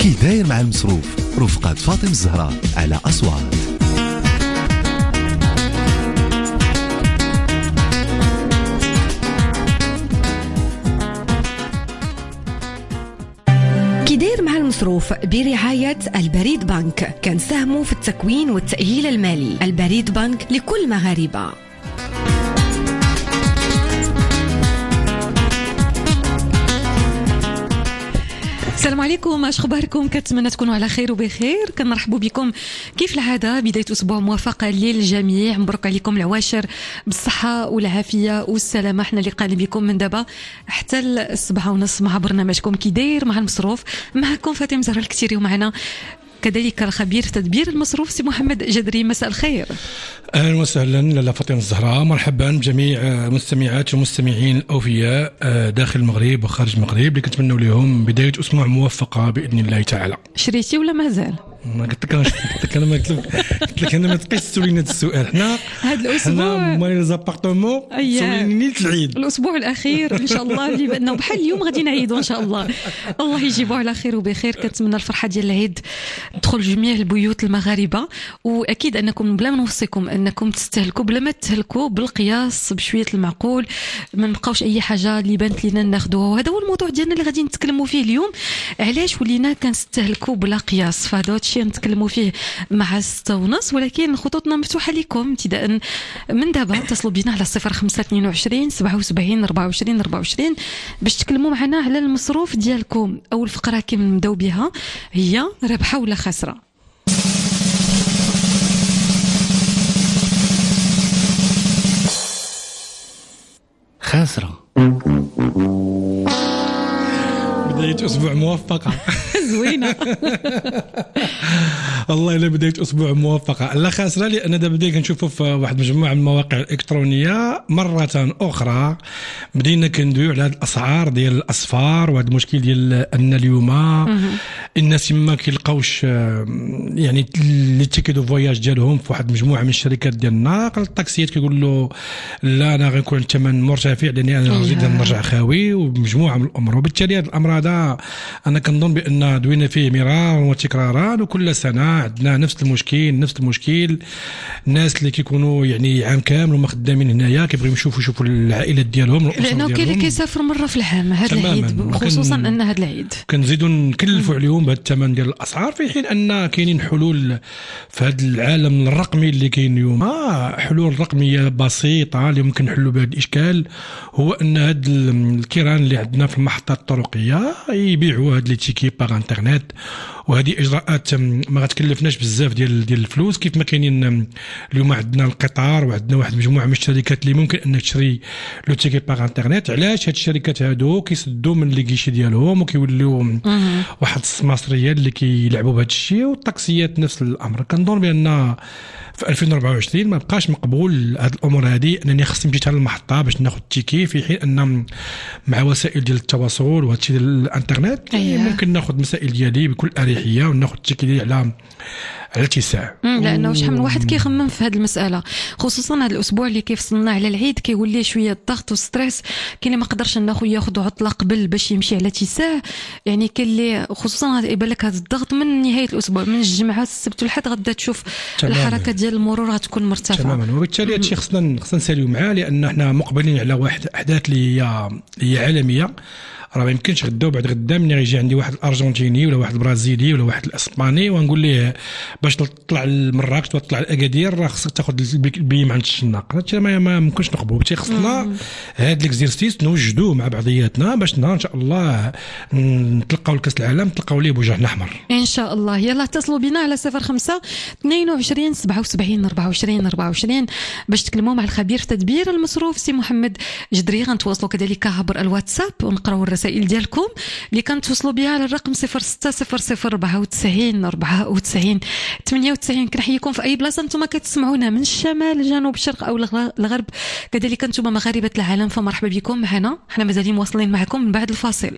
كي داير مع المصروف رفقة فاطمة الزهراء على أصوات. كي داير مع المصروف برعاية البريد بنك، كنساهموا في التكوين والتأهيل المالي. البريد بنك لكل مغاربة. السلام عليكم، اش اخباركم؟ كنتمنى تكونوا على خير وبخير. كنرحبوا بكم كيف العاده، بدايه اسبوع موفقه للجميع. مبروك عليكم العواشر بالصحه والعافيه والسلامه. احنا اللي قاعدين بكم من دابا حتى 7:30 مع برنامجكم كي داير مع المصروف. معكم فاطمه الزهراء الكتيري، ومعنا كذلك الخبير تدبير المصروف سي محمد جدري. مساء الخير. اهلا وسهلا لاله فاطمه الزهراء، مرحبا بجميع مستمعات ومستمعين الاوفياء داخل المغرب وخارج المغرب اللي كنتمنوا لهم بدايه اسبوع موفقه باذن الله تعالى. شريتي ولا مازال؟ ما قلت لك انا ما تبقيش تسوليني هذا السؤال. حنا هذا الاسبوع مالي لي زابارتمون سوليني العيد، الاسبوع الاخير ان شاء الله اللي بانه بحال اليوم غادي نعيدوا ان شاء الله. الله يجيبوا على خير وبخير. كنتمنى الفرحه ديال العيد تدخل جميع البيوت المغاربه، واكيد انكم بلا ما نوصيكم انكم تستهلكوا بلا ما تهلكوا بالقياس بشويه المعقول. ما نبقاوش اي حاجه اللي بانت لينا ناخذوها، وهذا هو الموضوع ديالنا اللي غادي نتكلموا فيه اليوم. علاش ولينا كنستهلكوا بلا قياس؟ فهذا الشيء نتكلموا فيه مع 6:30، ولكن خطوطنا مفتوحه لكم ابتداء من دابا. اتصلوا بنا على 0522 77 24 24 باش تكلموا معنا على المصروف ديالكم. اول فقره كنبداو بها هي ربحه ولا خسره. خاسره. بداية أسبوع موفقة. زوينة. والله إلا بداية أسبوع موفقة. لا خاسرة، لأن دابا بدينا كنشوفوا في واحد مجموعة من المواقع الإلكترونية مرة أخرى بدينا كندويو على هاد الأسعار ديال الأصفار، وهذا المشكل ديال أن اليوم الناس ما كيلقاوش يعني لي تيكي دو فواياج ديالهم في واحد مجموعة من الشركات ديال النقل. الطاكسيات كيقول له لا أنا غيكون الثمن مرتفع لأني أنا غادي نرجع خاوي، ومجموعة من الأمور. وبالتالي هذا الأمر هذا أنا كنظن بأن دوينا فيه مرارا وتكرارا، وكل سنة عندنا نفس المشكل. الناس اللي كيكونوا يعني عام كامل وما خدامين هنايا كيبغيو يشوفوا العائلات ديالهم، لأنه كاين اللي كيسافر مرة في العام هذا العيد، خصوصا أن هذا العيد كنزيدوا نكلفوا عليهم بهذا الثمن ديال الأسعار، في حين أن كاينين حلول في هذا العالم الرقمي اللي كاين اليوم. حلول رقمية بسيطة اللي ممكن نحلوا بهذا الإشكال. هو أن هاد الكيران اللي عندنا في المحطات الطرقية يبيعوا هاد لي تيكي باغ انترنت، وهذه اجراءات ما غتكلفناش بزاف ديال الفلوس. كيف ما كاينين اليوم عندنا القطار وعندنا واحد مجموعه من الشركات اللي ممكن انك تشري لو تيكي باغ انترنت. علاش هاد الشركات هادو كيسدوا من لي كيشي ديالهم وكيوليو واحد السماسريه اللي كيلعبوا بهذا الشيء. والطاكسيات نفس الامر. كنظن بان في 2024 ما بقاش مقبول هاد الامور هذه، انني خصني نمشي حتى للمحطه باش ناخذ التيكي، في حين ان مع وسائل ديال التواصل وهذا الشيء ديال الانترنت ممكن ناخذ مسائل ديالي بكل اريحيه وناخذ التيكي ديالي على اتساع. لانه شحال من واحد كيخمم في هذه المساله، خصوصا هذا الاسبوع اللي كيفصلنا على العيد كيولي شويه الضغط والستريس. كاين اللي ما قدرش انه ياخذ عطله قبل باش يمشي على اتساع، يعني كاين اللي خصوصا يبان لك هذا الضغط من نهايه الاسبوع، من الجمعه السبت والحد غدا تشوف الحركه ديال المرور غتكون مرتفعه تماما. وبالتالي هادشي خصنا نساليو معاه، لان احنا مقبلين على واحد احداث اللي هي عالميه. راه ما يمكنش غدا وبعد غدا ملي غيجي عندي واحد الارجنتيني ولا واحد البرازيلي ولا واحد الاسباني ونقول ليه باش تطلع لمراكش وتطلع لاكادير راه خصك تاخذ البي مع الشناق. هادشي ما ممكنش نقبلو. بالتالي خصنا هاد ليكزيرسيس نوجدوه مع بعضياتنا باش نهار ان شاء الله نتلقاو لكاس العالم نتلقاو ليه بوجهنا احمر ان شاء الله. يلا اتصلوا بنا على 05 22 77 24 24 باش تكلموا مع الخبير في تدبير المصروف سي محمد جدري. غنتواصلوا كذلك عبر الواتساب ونقراو الرسائل ديالكم اللي كنتوصلوا بها على الرقم 060094 94 98. كنحييكم في اي بلاصه انتم كتسمعونا من الشمال الجنوب الشرق او الغرب، كذلك انتم مغاربه العالم، فمرحبا بكم معنا. احنا مازالين مواصلين معكم من بعد الفاصل.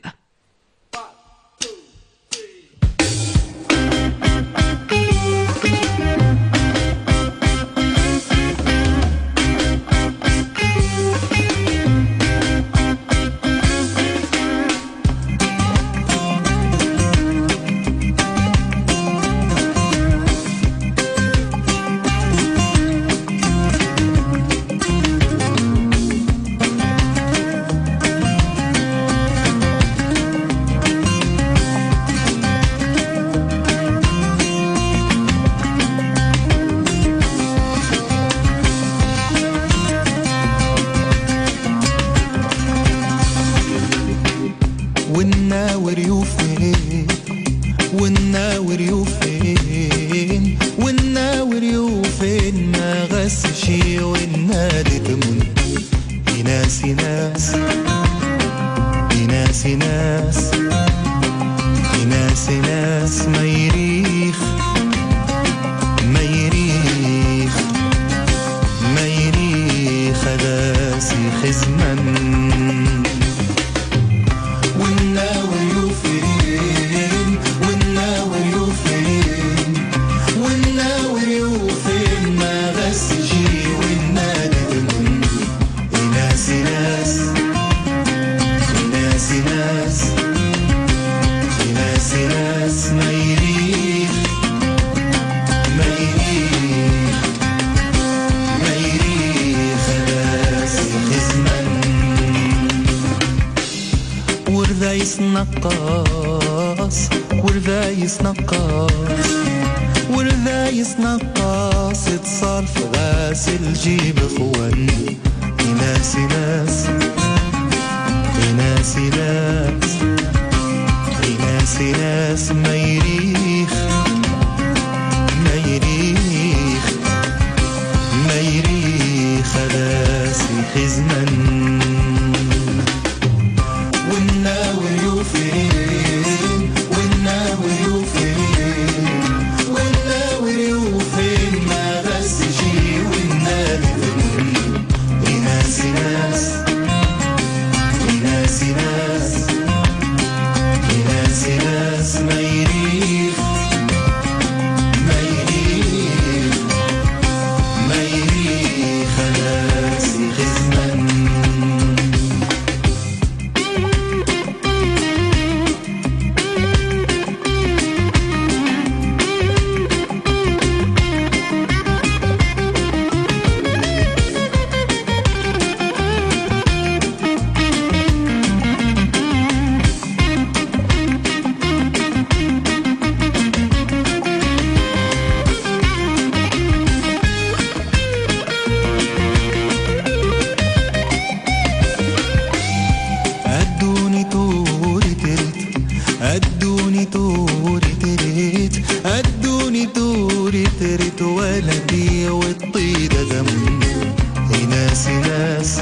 والناور يوفين والناور يوفين والناور يوفين ما غسشي والنادي تمن يناس يناس يناس يناس يناس يناس ما يريخ ما يريخ ما يريخ داسي خزمن والناور يوفين والناور يوفين والناور يوفين ما غسجي والنادي تمن يناس يناس يناس يناس يناس يناس ما يريخ ما يريخ ما يريخ داسي خزمن وردايس نقاص وردايس نقاص وردايس نقاص اتصال في غاسل جيب اخوان يناس يناس يناس يناس يناس يناس ما يريخ ما يريخ ما يريخ داسي خزمن والناور يوفين والناور يوفين والناور يوفين ما غسجي والنادي تمن يناس يناس يناس يناس يناس يناس ما يريخ ما يريخ ما يريخ داسي خزمن أدوني توري تريت أدوني توري تريت أدوني توري تريت ولدي والطيدة دم يناس يناس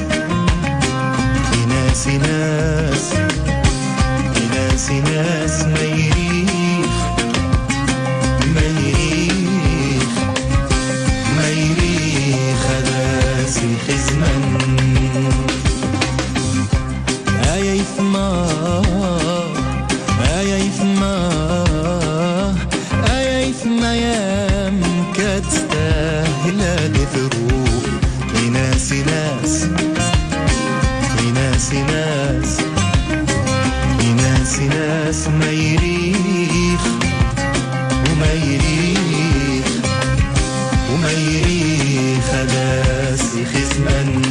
يناس يناس يناس يناس ما يريخ ما يريخ ما يريخ داسي خزمن آية يثما آية يثما آية يثما يا مكتستاهل هذه ثروب يناس يناس يناس يناس يناس يناس ما يريخ وما يريخ وما يريخ داسي خزمن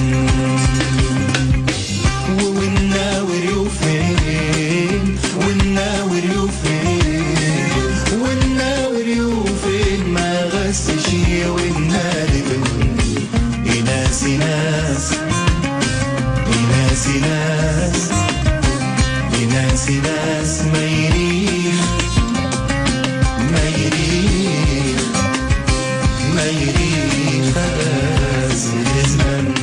والناور يوفين والناور يوفين والناور يوفين ما غسشي والنادي تمن يناس يناس يناس يناس يناس يناس ما يريخ ما يريخ ما يريخ داسي خزمن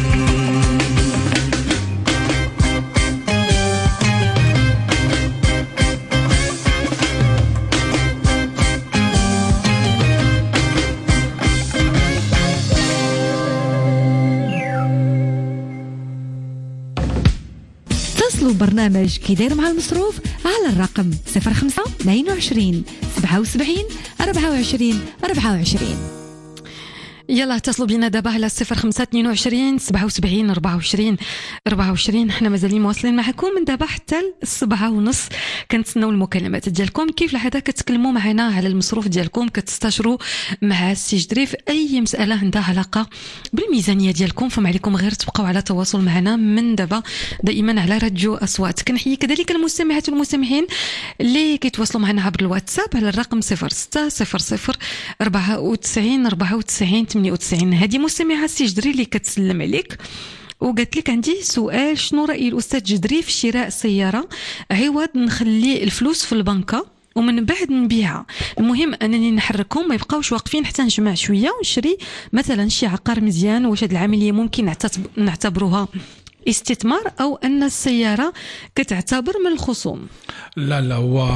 اتصلوا برنامج كيدير مع المصروف على الرقم 05 22 77 24 24. يلا اتصلوا بينا دابا على 0522 77 24 24. حنا مازالين مواصلين معكم من دابا حتى 7:30. كنتسناو المكالمات ديالكم. كيف العاده كتكلموا معنا على المصروف ديالكم، كتستشروا مع السي جدري في اي مساله عندها علاقه بالميزانيه ديالكم. فما عليكم غير تبقاو على تواصل معنا من دابا دائما على راديو اصوات. كنحيي كذلك المستمعات والمستمعين اللي كيتواصلوا معنا عبر الواتساب على الرقم 0600 94 94 98. هذه مستمعه السي جدري اللي كتسلم عليك وقالت لك عندي سؤال، شنو رأي الأستاذ جدري في شراء سيارة عوض نخلي الفلوس في البنكة ومن بعد نبيعها؟ المهم انني نحركهم ما يبقاوش واقفين حتى نجمع شويه ونشري مثلا شي عقار مزيان. واش هذه العمليه ممكن نعتبروها استثمار او ان السياره كتعتبر من الخصوم؟ لا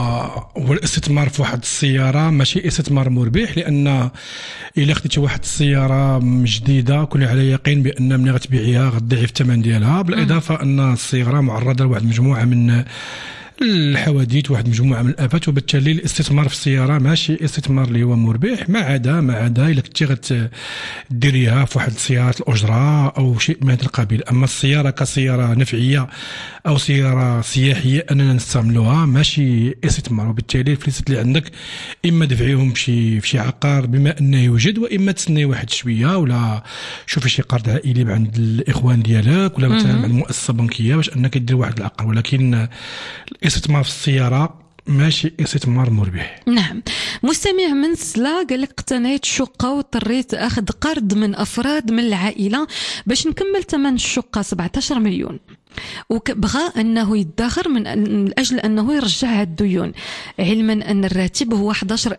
هو الاستثمار في واحد السياره ماشي استثمار مربح، لان الا خديتي واحد السياره جديده كوني على يقين بان ملي غتبيعيها غتضيعي في الثمن ديالها، بالاضافه ان السياره معرضه لواحد المجموعه من الحوادث، واحد مجموعه من الافات، وبالتالي الاستثمار في السياره ماشي استثمار اللي هو مربح، ما عدا الا كنتي غتديريها في واحد سياره الاجره او شيء من هذا القبيل. اما السياره كسياره نفعيه او سياره سياحيه اننا نستعملوها ماشي استثمار، وبالتالي الفلوس اللي عندك اما دفعيهم في شي عقار بما انه يوجد، واما تسني واحد شويه ولا شوفي شي قرض عائلي عند الاخوان ديالك ولا مثلا مع المؤسسه البنكيه باش انك دير واحد العقار. ولكن الاستثمار في السياره ماشي استثمار مربح. نعم. مستمع من سلا قال لك اقتنيت شقه واضطريت اخذ قرض من افراد من العائله باش نكمل ثمن الشقه 17 مليون، وبغى انه يدخر من اجل انه يرجع هاد الديون، علما ان الراتب هو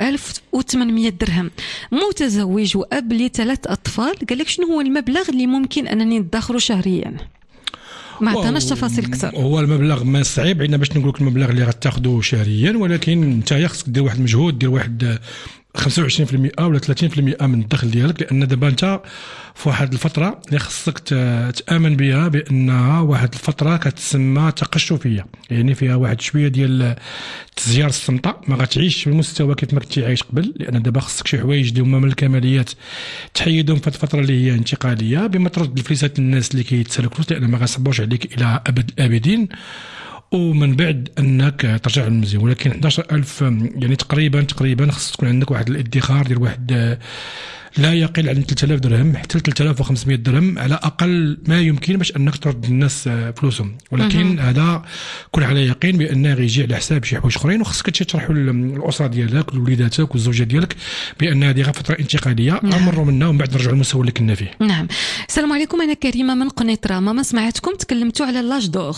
11800 درهم، متزوج واب ل3 اطفال. قال لك شنو هو المبلغ اللي ممكن انني ندخره شهريا؟ ما عطاناش تفاصيل اكثر. هو المبلغ ما صعيب عندنا باش نقول لك المبلغ اللي غتاخذه شهريا، ولكن انت خصك دير واحد المجهود، دير واحد 25% ولا 30% من الدخل ديالك، لان دابا انت في واحد الفتره اللي خصك تامن بها بانها واحد الفتره كتسمى تقشفيه، يعني فيها واحد شويه ديال تزيار الصمته، ما غتعيش بالمستوى كيف ما كنتي عايش قبل، لان دابا خصك شي حوايج اللي هما من الكماليات تحيدهم في الفتره اللي هي انتقاليه بما ترد الفليسات للناس اللي كيتسالوا فلوس، لان ما غيصبوش عليك الى ابد الابدين، ومن بعد انك ترجع للمزيان. ولكن 11000 يعني تقريبا خص تكون عندك واحد الادخار ديال واحد لا يقل عن 3000 درهم حتى 3500 درهم على اقل ما يمكن باش انك ترد للناس فلوسهم. ولكن هذا كن على يقين بانه غيجي على حساب شي حوايج اخرين، وخصك تشرحوا للاسره ديالك ولوليداتك والزوجه ديالك بان هذه غير فتره انتقاليه امروا منها ومن بعد نرجعوا للمستوى اللي كنا فيه. نعم. السلام عليكم، انا كريمه من قنيطره. ماما سمعتكم تكلمتوا على لاج دور،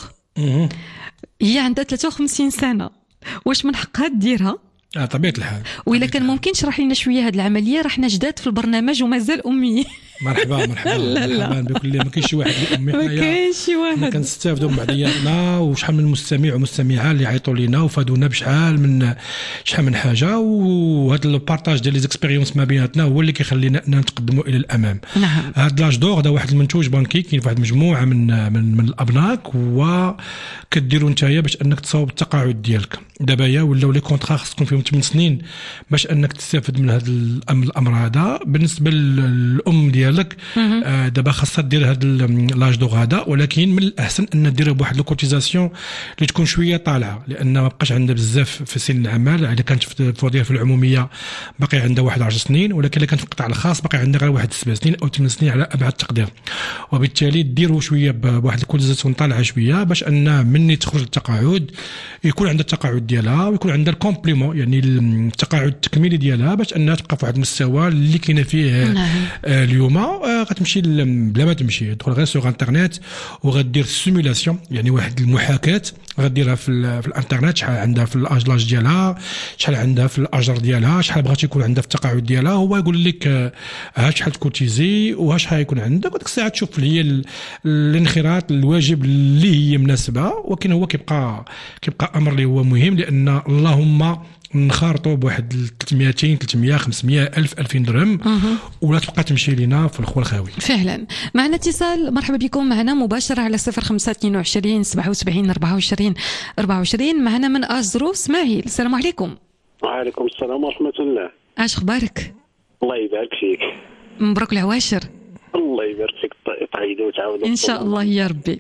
هي عندها 53 سنه، واش من حقها ديرها؟ طبيعه الحال. وإلا كان ممكن تشرح لنا شويه هذه العمليه، راحنا جداد في البرنامج ومازال امي. مرحبا لا بكل ما كاينش شي واحد امي، ما كاينش شي واحد. كنستافدوا من بعضياتنا، وشحال من المستمع ومستمعه اللي عيطوا لينا وفادونا بشحال من حاجه، وهذا البارطاج ديال لي زيكسبيريونس ما بيناتنا هو اللي كيخلينا نتقدموا الى الامام. نعم. هذا لاج دور هذا واحد المنتوج بنكي كاين في واحد المجموعه من الابناك، وكديروا نتايا باش انك تصاوب التقاعد ديالك. دابا ولاو لي كونطرا خص تكون فيهم 8 سنين باش انك تستافد من هذا الامر هذا. بالنسبه للام ديالك دابا خاصها دير هذا لاج دور هذا، ولكن من الاحسن ان ديرها بواحد الكوتيزاسيون اللي تكون شويه طالعه، لان ما بقاش عندها بزاف في سن العمل. اذا كانت في الوظيفه في العموميه باقي عندها واحد 10 سنين، ولكن اذا كانت في القطاع الخاص باقي عندها غير واحد 7 سنين او 8 سنين على ابعد تقدير. وبالتالي ديروا شويه بواحد الكوتيزاسيون طالعه شويه باش ان مني تخرج التقاعد يكون عندها التقاعد ديالها، ويكون عندها الكومبليمون يعني التقاعد التكميلي ديالها باش انها تبقى في واحد المستوى اللي كاينه فيه اليوم. غتمشي بلا ما تمشي، تدخل غير سوغ انترنت وغدير سيمولاسيون، يعني واحد المحاكاه غديرها في الانترنت، شحال عندها في الاجلاج ديالها، شحال عندها في الاجر ديالها، شحال بغات يكون عندها في التقاعد ديالها. هو يقول لك ها شحال تكوتيزي وها شحال يكون عندك، وديك الساعه تشوف هي الانخراط الواجب اللي هي مناسبه. ولكن هو كيبقى امر اللي هو مهم، لان اللهم نخارطوا بواحد 300 500 1000 2000 درهم ولا تبقى تمشي لينا في الخوى الخاوي. فعلا. معنا اتصال، مرحبا بكم معنا مباشره على 0522 77 24 24. معنا من ازرو اسماعيل. السلام عليكم. وعليكم السلام ورحمه الله. اش اخبارك؟ الله يبارك فيك. مبروك العواشر. الله يبارك فيك، تعيدوا وتعاودوا ان شاء الله يا ربي.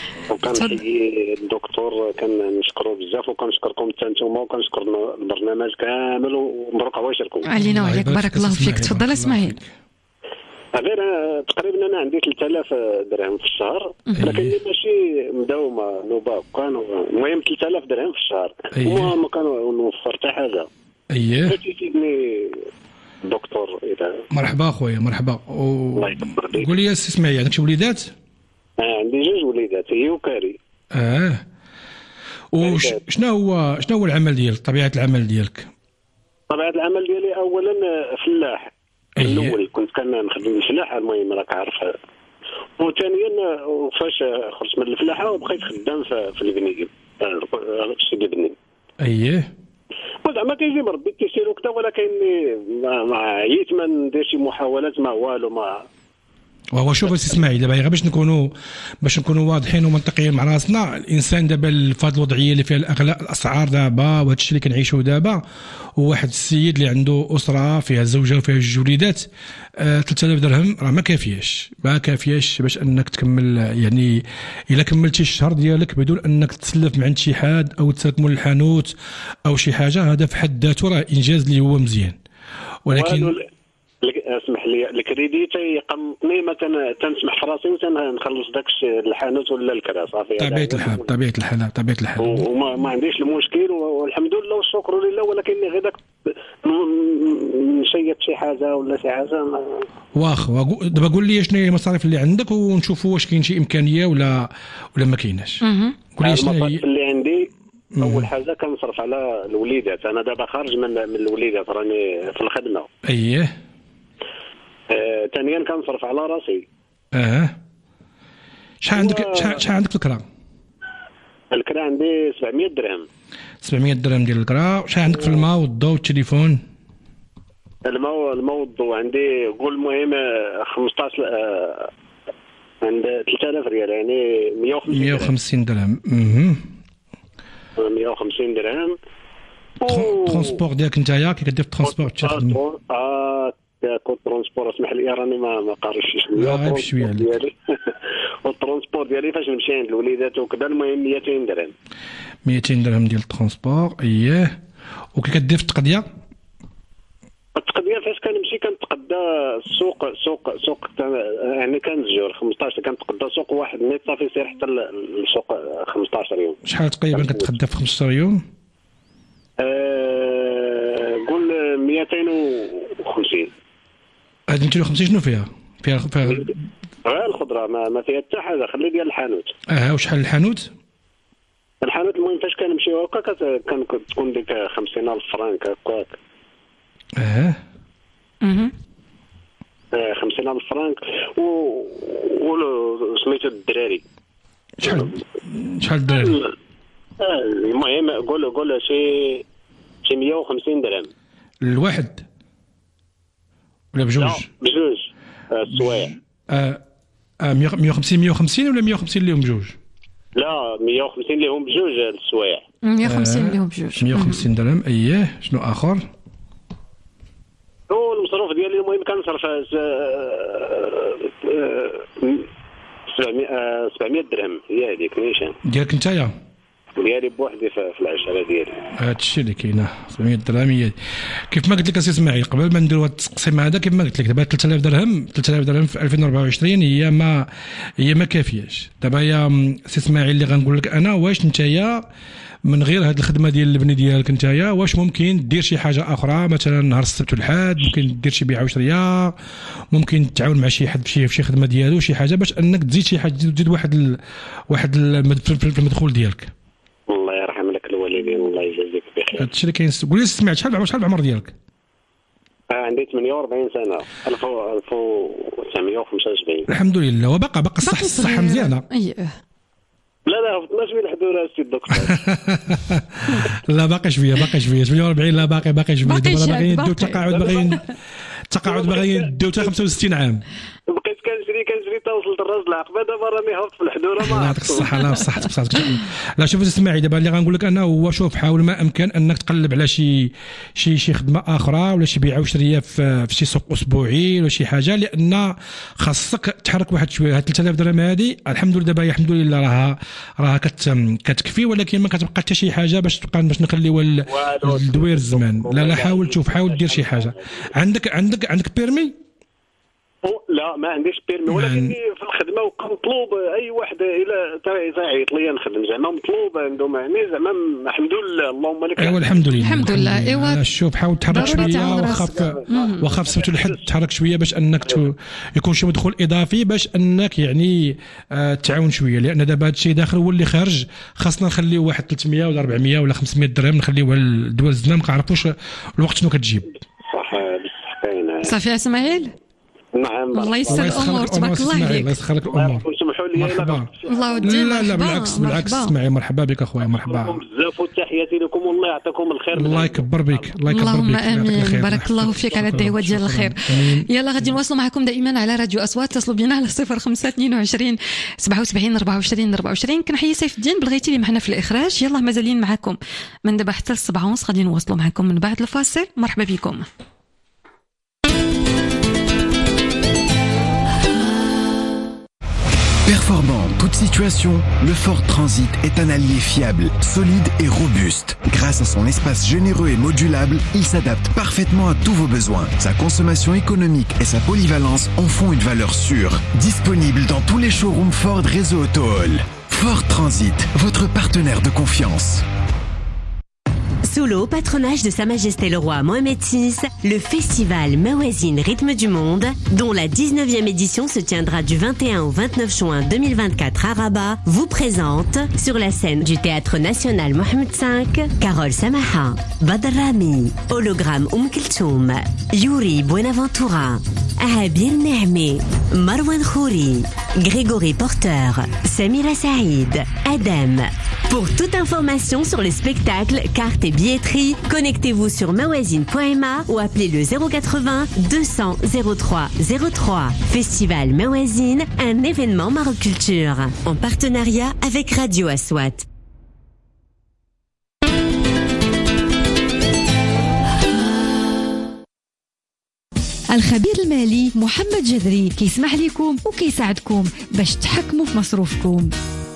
وكنحيي الدكتور، كنشكروا بزاف وكنشكركم حتى نتوما وكنشكر البرنامج كامل، ومبروك عواشركم. علينا وعليك، بارك الله فيك. تفضل اسماعيل. غير تقريبا انا عندي 3000 درهم في الشهر، لكن ماشي مداومه نوبه، المهم 3000 درهم في الشهر، وما كنوفر حتى حاجه. اييه تيفيدني الدكتور. اذا مرحبا خويا مرحبا. قول لي اسمعي، عندك شي وليدات؟ عندي جوج وليدات هي وكاري. وشنو هو العمل ديالك؟ طبيعه العمل ديالك؟ طبيعه العمل ديالي اولا فلاح. الاول كنت كنخدم الفلاحه، المهم راك عارف. وثانيا فاش خرجت من الفلاحه وبقيت خدام في البنين، السيد البنين. زعما كيجي ربي تيسير وكذا، ولكن ما عييت ما ندير شي محاولات ما والو ما. وهو شوف اسماعيل دابا غير باش نكونوا واضحين ومنطقيين مع راسنا. الانسان دابا في هذه الوضعيه اللي فيها الاسعار دابا وهذا الشيء اللي كنعيشوه دابا، وواحد السيد اللي عنده اسره فيها زوجه وفيها جوج وليدات، 3000 درهم راه ما كافياش باش انك تكمل. يعني الا كملتي الشهر ديالك بدون انك تسلف من عند شي حد او تسلف من الحانوت او شي حاجه، هذا في حد ذاته راه انجاز اللي هو مزيان. ولكن اسمح لي، الكريدي تيقمطني ما تنسمح في راسي وتنخلص داك الحانوت ولا الكرا صافي. طبيعه الحال وما عنديش المشكل والحمد لله والشكر لله. ولكن غير داك نشيط شي حاجه ولا شي حاجه واخا. دابا قول لي شنو هي المصاريف اللي عندك ونشوفوا واش كاين شي امكانيه ولا ما كايناش. قول لي شنو هي اللي عندي. اول حاجه كنصرف على الوليدات، انا دابا خارج من الوليدات راني في الخدمه. ثانيا كنصرف على راسي. شحال عندك الكرا؟ الكرا عندي 700 درهم. 700 درهم ديال الكرا. شحال عندك في الماء والضوء والتليفون؟ الماء والضوء عندي قول المهم 15 عند 3000 ريال، يعني 150 درهم. 150 درهم. ترونسبور ديالك نتايا كي كدير الترونسبور تاخذ؟ كنت ترونسبور اسمح لي راني ما قاريش شويه ديالي. والترونسبور ديالي فاش نمشي عند الوليدات وكذا المهم 200 درهم. 200 درهم ديال الترونسبور. وكي كدير في التقضيه فاش كنمشي كنتقدى سوق يعني كنزجر 15 كنتقدى سوق واحد نيت صافي يصير حتى السوق 15 يوم. شحال تقريبا كتقدى في 15 يوم؟ قول 250. هاد 250 شنو فيها؟ غير الخضره ما فيها حتى حاجه، خلي ديال الحانوت. وشحال الحانوت؟ الحانوت المهم فاش كنمشيو هكا كتكون ديك 50000 فرانك هكاك. 50000 فرانك. و سميتو الدراري. شحال الدراري؟ المهم قول شي 150 درهم الواحد ولا بجوج؟ لا بجوج السوايع. 150 ولا 150 ليهم بجوج؟ لا 150 ليهم بجوج السوايع. 150 ليهم بجوج. 150 درهم. شنو اخر؟ المصروف ديالي المهم كنصرف 700 درهم هي هذيك نيشان ديالك نتايا؟ ديالي بوحدي في العشره ديالي. هذا الشيء اللي كاينه 700 درهم. هي كيف ما قلت لك اسي اسماعيل قبل ما نديروا هذا التقسيم هذا، كيف ما قلت لك دابا 3000 درهم في 2024 هي ما كافياش. دابا يا سي اسماعيل اللي غنقول لك انا، واش نتايا من غير هذه الخدمه ديال البني ديالك نتايا واش ممكن دير شي حاجه اخرى؟ مثلا نهار السبت والحد ممكن دير شي بيعه وشريه، ممكن تعاون مع شي حد في شي خدمه ديالو شي حاجه باش انك تزيد شي حاجه، تزيد واحد في المدخول ديالك. الله يرحم لك الوالدين الله يجازيك بخير. هذا الشيء اللي كاين. قول لي سمعت شحال العمر ديالك؟ عندي 48 سنه. 1975. الحمد لله. وبقى الصحه مزيانه. لا فطناش من الحضور السي الدكتور. لا باقي شويه 48. لا باقي شويه. باغي يديو التقاعد باغي يديو حتى 65 عام. بقيت كنجري تا وصلت الراس العقبه، دابا راني هابط في الحضوره. ما يعطيك الصحه. لا بصحتك. لا شوف اسماعي دابا اللي غنقول لك انا هو شوف حاول ما امكن انك تقلب على شي خدمه اخرى ولا شي بيعه وشريه في شي سوق اسبوعي ولا شي حاجه، لان خاصك تحرك واحد شويه. هاد 3000 درهم هذه الحمد لله دابا الحمد لله راها كتكفي، ولكن ما كتبقى حتى شي حاجه باش نخليو الدوير الزمان. لا حاول دير شي حاجه. عندك بيرمي؟ لا ما عنديش بيرمي، ولكني في الخدمه ومطلوب اي واحد الى تعيط لي نخدم زعما مطلوب عندهم يعني زعما الحمد لله اللهم لك. ايوا الحمد لله الحمد لله. ايوا شوف حاول تحرك شويه وخاف سبت الحد تحرك شويه باش انك يكون شي مدخول اضافي باش انك يعني تعاون شويه، لان دابا هذا الشيء داخل هو اللي خارج خاصنا نخليو واحد 300 ولا 400 ولا 500 درهم نخليوها للدول الزنا، ما كنعرفوش الوقت شنو كتجيب. صح بصح كاين. صافي اسماعيل. نعم الله يسر الامور تبارك الله عليك. الله يسخر لك الامور. سمحوا لي مرحبا. الله ودي لا بالعكس اسمعي مرحبا بك اخويا مرحبا. بزاف وتحياتي لكم والله يعطيكم الخير. الله يكبر بك الله يكبر بك. اللهم امين. بارك الله فيك على الدعوه ديال الخير. يلا غادي نواصلوا معكم دائما على راديو اصوات. اتصلوا بنا على 0522 77 24 24. كنحيي سيف الدين بلغيتي اللي معنا في الاخراج. يلا مازالين معكم من دابا حتى 7:30 غادي نواصلوا معكم من بعد الفاصل. مرحبا بكم. Performant en toute situation, le Ford Transit est un allié fiable, solide et robuste. Grâce à son espace généreux et modulable, il s'adapte parfaitement à tous vos besoins. Sa consommation économique et sa polyvalence en font une valeur sûre. Disponible dans tous les showrooms Ford Réseau Auto-Hall. Ford Transit, votre partenaire de confiance. Sous le haut patronage de Sa Majesté le Roi Mohamed VI, le festival Mawazine Rythme du Monde, dont la 19e édition se tiendra du 21 au 29 juin 2024 à Rabat, vous présente sur la scène du Théâtre National Mohamed V, Carole Samaha, Badr Rami, Hologramme Kulthum, Yuri Buenaventura, Abir Nehmi, Marwan Khouri, Grégory Porter, Samira Saïd, Adam. Pour toute information sur le spectacle, cartes et billetterie, connectez-vous sur mawazine.ma ou appelez le 080 200 03 03. Festival Mawazine, un événement Maroculture, en partenariat avec Radio Aswat. الخبير المالي محمد جذري كيسمح لكم وكيساعدكم باش تحكموا في مصروفكم.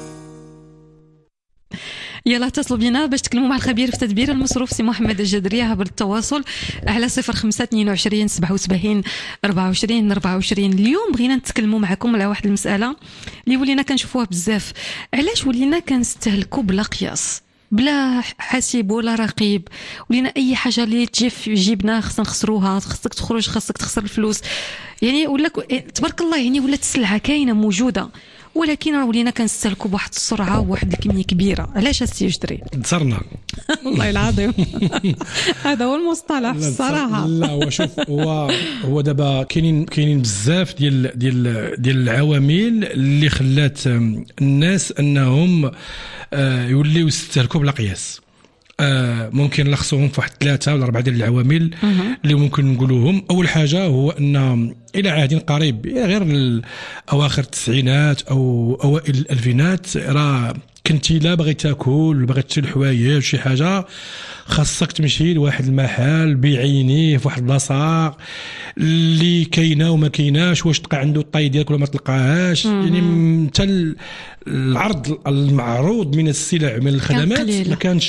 يلا اتصلوا بنا باش تكلموا مع الخبير في تدبير المصروف سي محمد الجدري عبر التواصل على 0522 77 24 24. اليوم بغينا نتكلموا معكم على واحد المسألة اللي ولينا كنشوفوها بزاف. علاش ولينا كنستهلكوا بلا قياس بلا حاسب ولا رقيب؟ ولينا اي حاجه اللي تجي في جيبنا خصنا نخسروها، خصك تخرج خصك تخسر الفلوس يعني، ولا تبارك الله يعني ولات السلعه كاينه موجوده، ولكن راه ولينا كنستهلكوا بواحد السرعه وواحد الكميه كبيره. علاش السي يجري تزرنا والله العظيم هذا هو المصطلح الصراحه. لا وشوف هو دابا كاينين بزاف ديال العوامل اللي خلات الناس انهم يوليو يستهلكوا بلا قياس. ممكن نلخصوهم في واحد 3 ولا 4 ديال العوامل اللي ممكن نقولوهم. اول حاجه هو ان الى عهد قريب غير اواخر التسعينات او اوائل الالفينات راه كنتي لا باغي تاكل باغي تشري الحوايج شي حاجه خاصك تمشي لواحد المحل بعينيه في واحد البلاصه اللي كاينه وما كايناش، واش تلقى عنده الطاي ديالك ولا ما تلقاهاش. يعني حتى العرض المعروض من السلع من الخدمات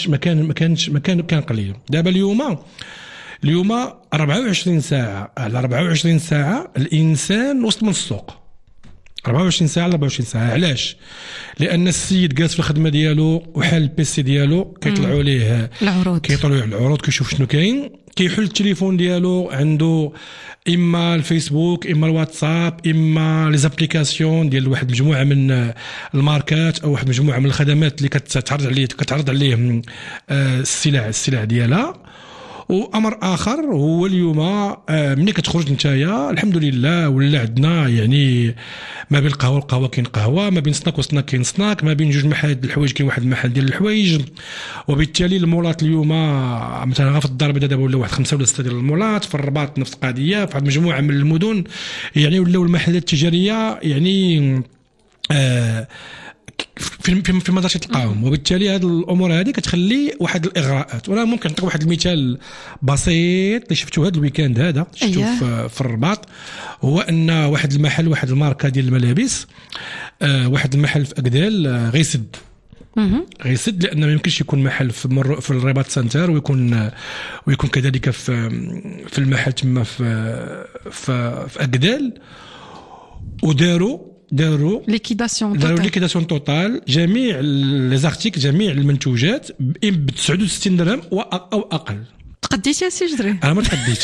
كان قليل. دابا اليوم 24 ساعه على 24 ساعه الانسان وسط من السوق. 24 ساعه على 24 ساعه. علاش؟ لان السيد جالس في الخدمه ديالو وحال البيسي ديالو كيطلعوا ليه العروض كيشوف شنو كاين، كيحل التليفون ديالو عنده اما الفيسبوك اما الواتساب اما لي زابليكاسيون ديال واحد مجموعه من الماركات او واحد مجموعه من الخدمات اللي كتعرض عليه السلع ديالها. وامر اخر هو اليوم ملي كتخرج نتايا الحمد لله ولا عندنا يعني ما بين القهوه كاين قهوه، ما بين سناك وسناك كاين سناك، ما بين جوج محلات ديال الحوايج كاين واحد المحل ديال الحوايج. وبالتالي المولات اليوم مثلا في الدار دابا ولا واحد 5 ولا 6 ديال المولات، في الرباط نفس القضيه، في واحد مجموعه من المدن يعني ولاو المحلات التجاريه يعني في مدار تلقاهم. وبالتالي هذه الامور هذه كتخلي واحد الاغراءات. وانا ممكن نعطيك واحد المثال بسيط اللي شفتو هذا الويكاند هذا شفتو في الرباط. هو ان واحد الماركه ديال الملابس، واحد المحل في اكدال غيسد غيسد، لان ما يمكنش يكون محل في الرباط سنتر ويكون كذلك في المحل تما في اكدال، وداروا ليكيداسيون توتال جميع لي زارتيكل، جميع المنتوجات ب 69 درهم او اقل. تقديت يا سي جدري؟ انا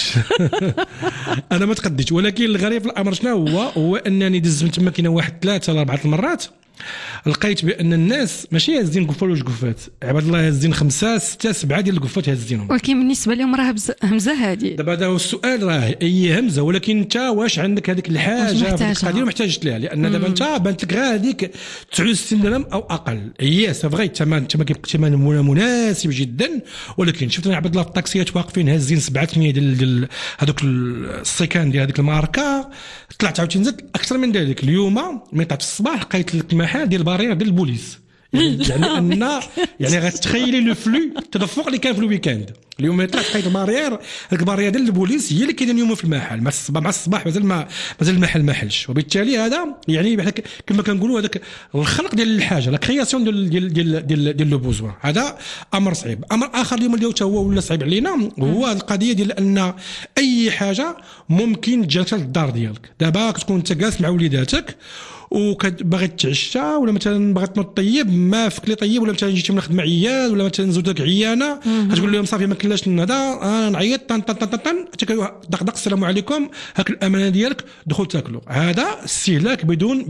ما تقديتش، ولكن الغريب في الامر شنو هو انني دزت تما كاينه واحد 3 ولا 4 المرات، لقيت بان الناس ماشي هازين قفات عباد الله، هازين 5 6 7 ديال القفات هازينهم، ولكن بالنسبه لهم راه همزه هذه. دابا هذا هو السؤال، راه اي همزه، ولكن انت واش عندك هذيك الحاجه في القضيه محتاجت لها؟ لان دابا انت بانت لك غير هذيك 69 درهم او اقل، هي سافغي الثمن كيبقى ثمن مناسب جدا، ولكن شفت انا عباد الله في الطاكسيات واقفين هازين 700 ديال هذوك السيكان ديال هذيك الماركه، طلعت عاوتاني نزلت اكثر من ذلك. اليوم ملي طلعت الصباح لقيت لك محل ديال البارير ديال البوليس، يعني ان يعني غتخيلي لو فلو التدفق اللي كان في الويكاند. اليوم طلعت لقيت البارير، هذيك البارير ديال البوليس هي اللي كاينه اليوم في المحل، مع الصباح مازال المحل ما حلش، وبالتالي هذا يعني بحال كما كنقولوا هذاك الخلق ديال الحاجه، لا كرياسيون ديال لو بوزوان، هذا امر صعيب. امر اخر اليوم اللي هو ولا صعيب علينا هو القضيه ديال ان اي حاجه ممكن تجيك للدار ديالك. دابا كتكون انت جالس مع وليداتك وكتبغي تتعشى، ولا مثلا بغيت تنوض طيب ما فيك لي طيب، ولا مثلا جيتي من الخدمه عيان، ولا مثلا زوجتك عيانه، كتقول لهم صافي ما كلاش هذا انا نعيط طن طن طن طن دق السلام عليكم، هاك الامانه ديالك دخل تاكلوا. هذا استهلاك بدون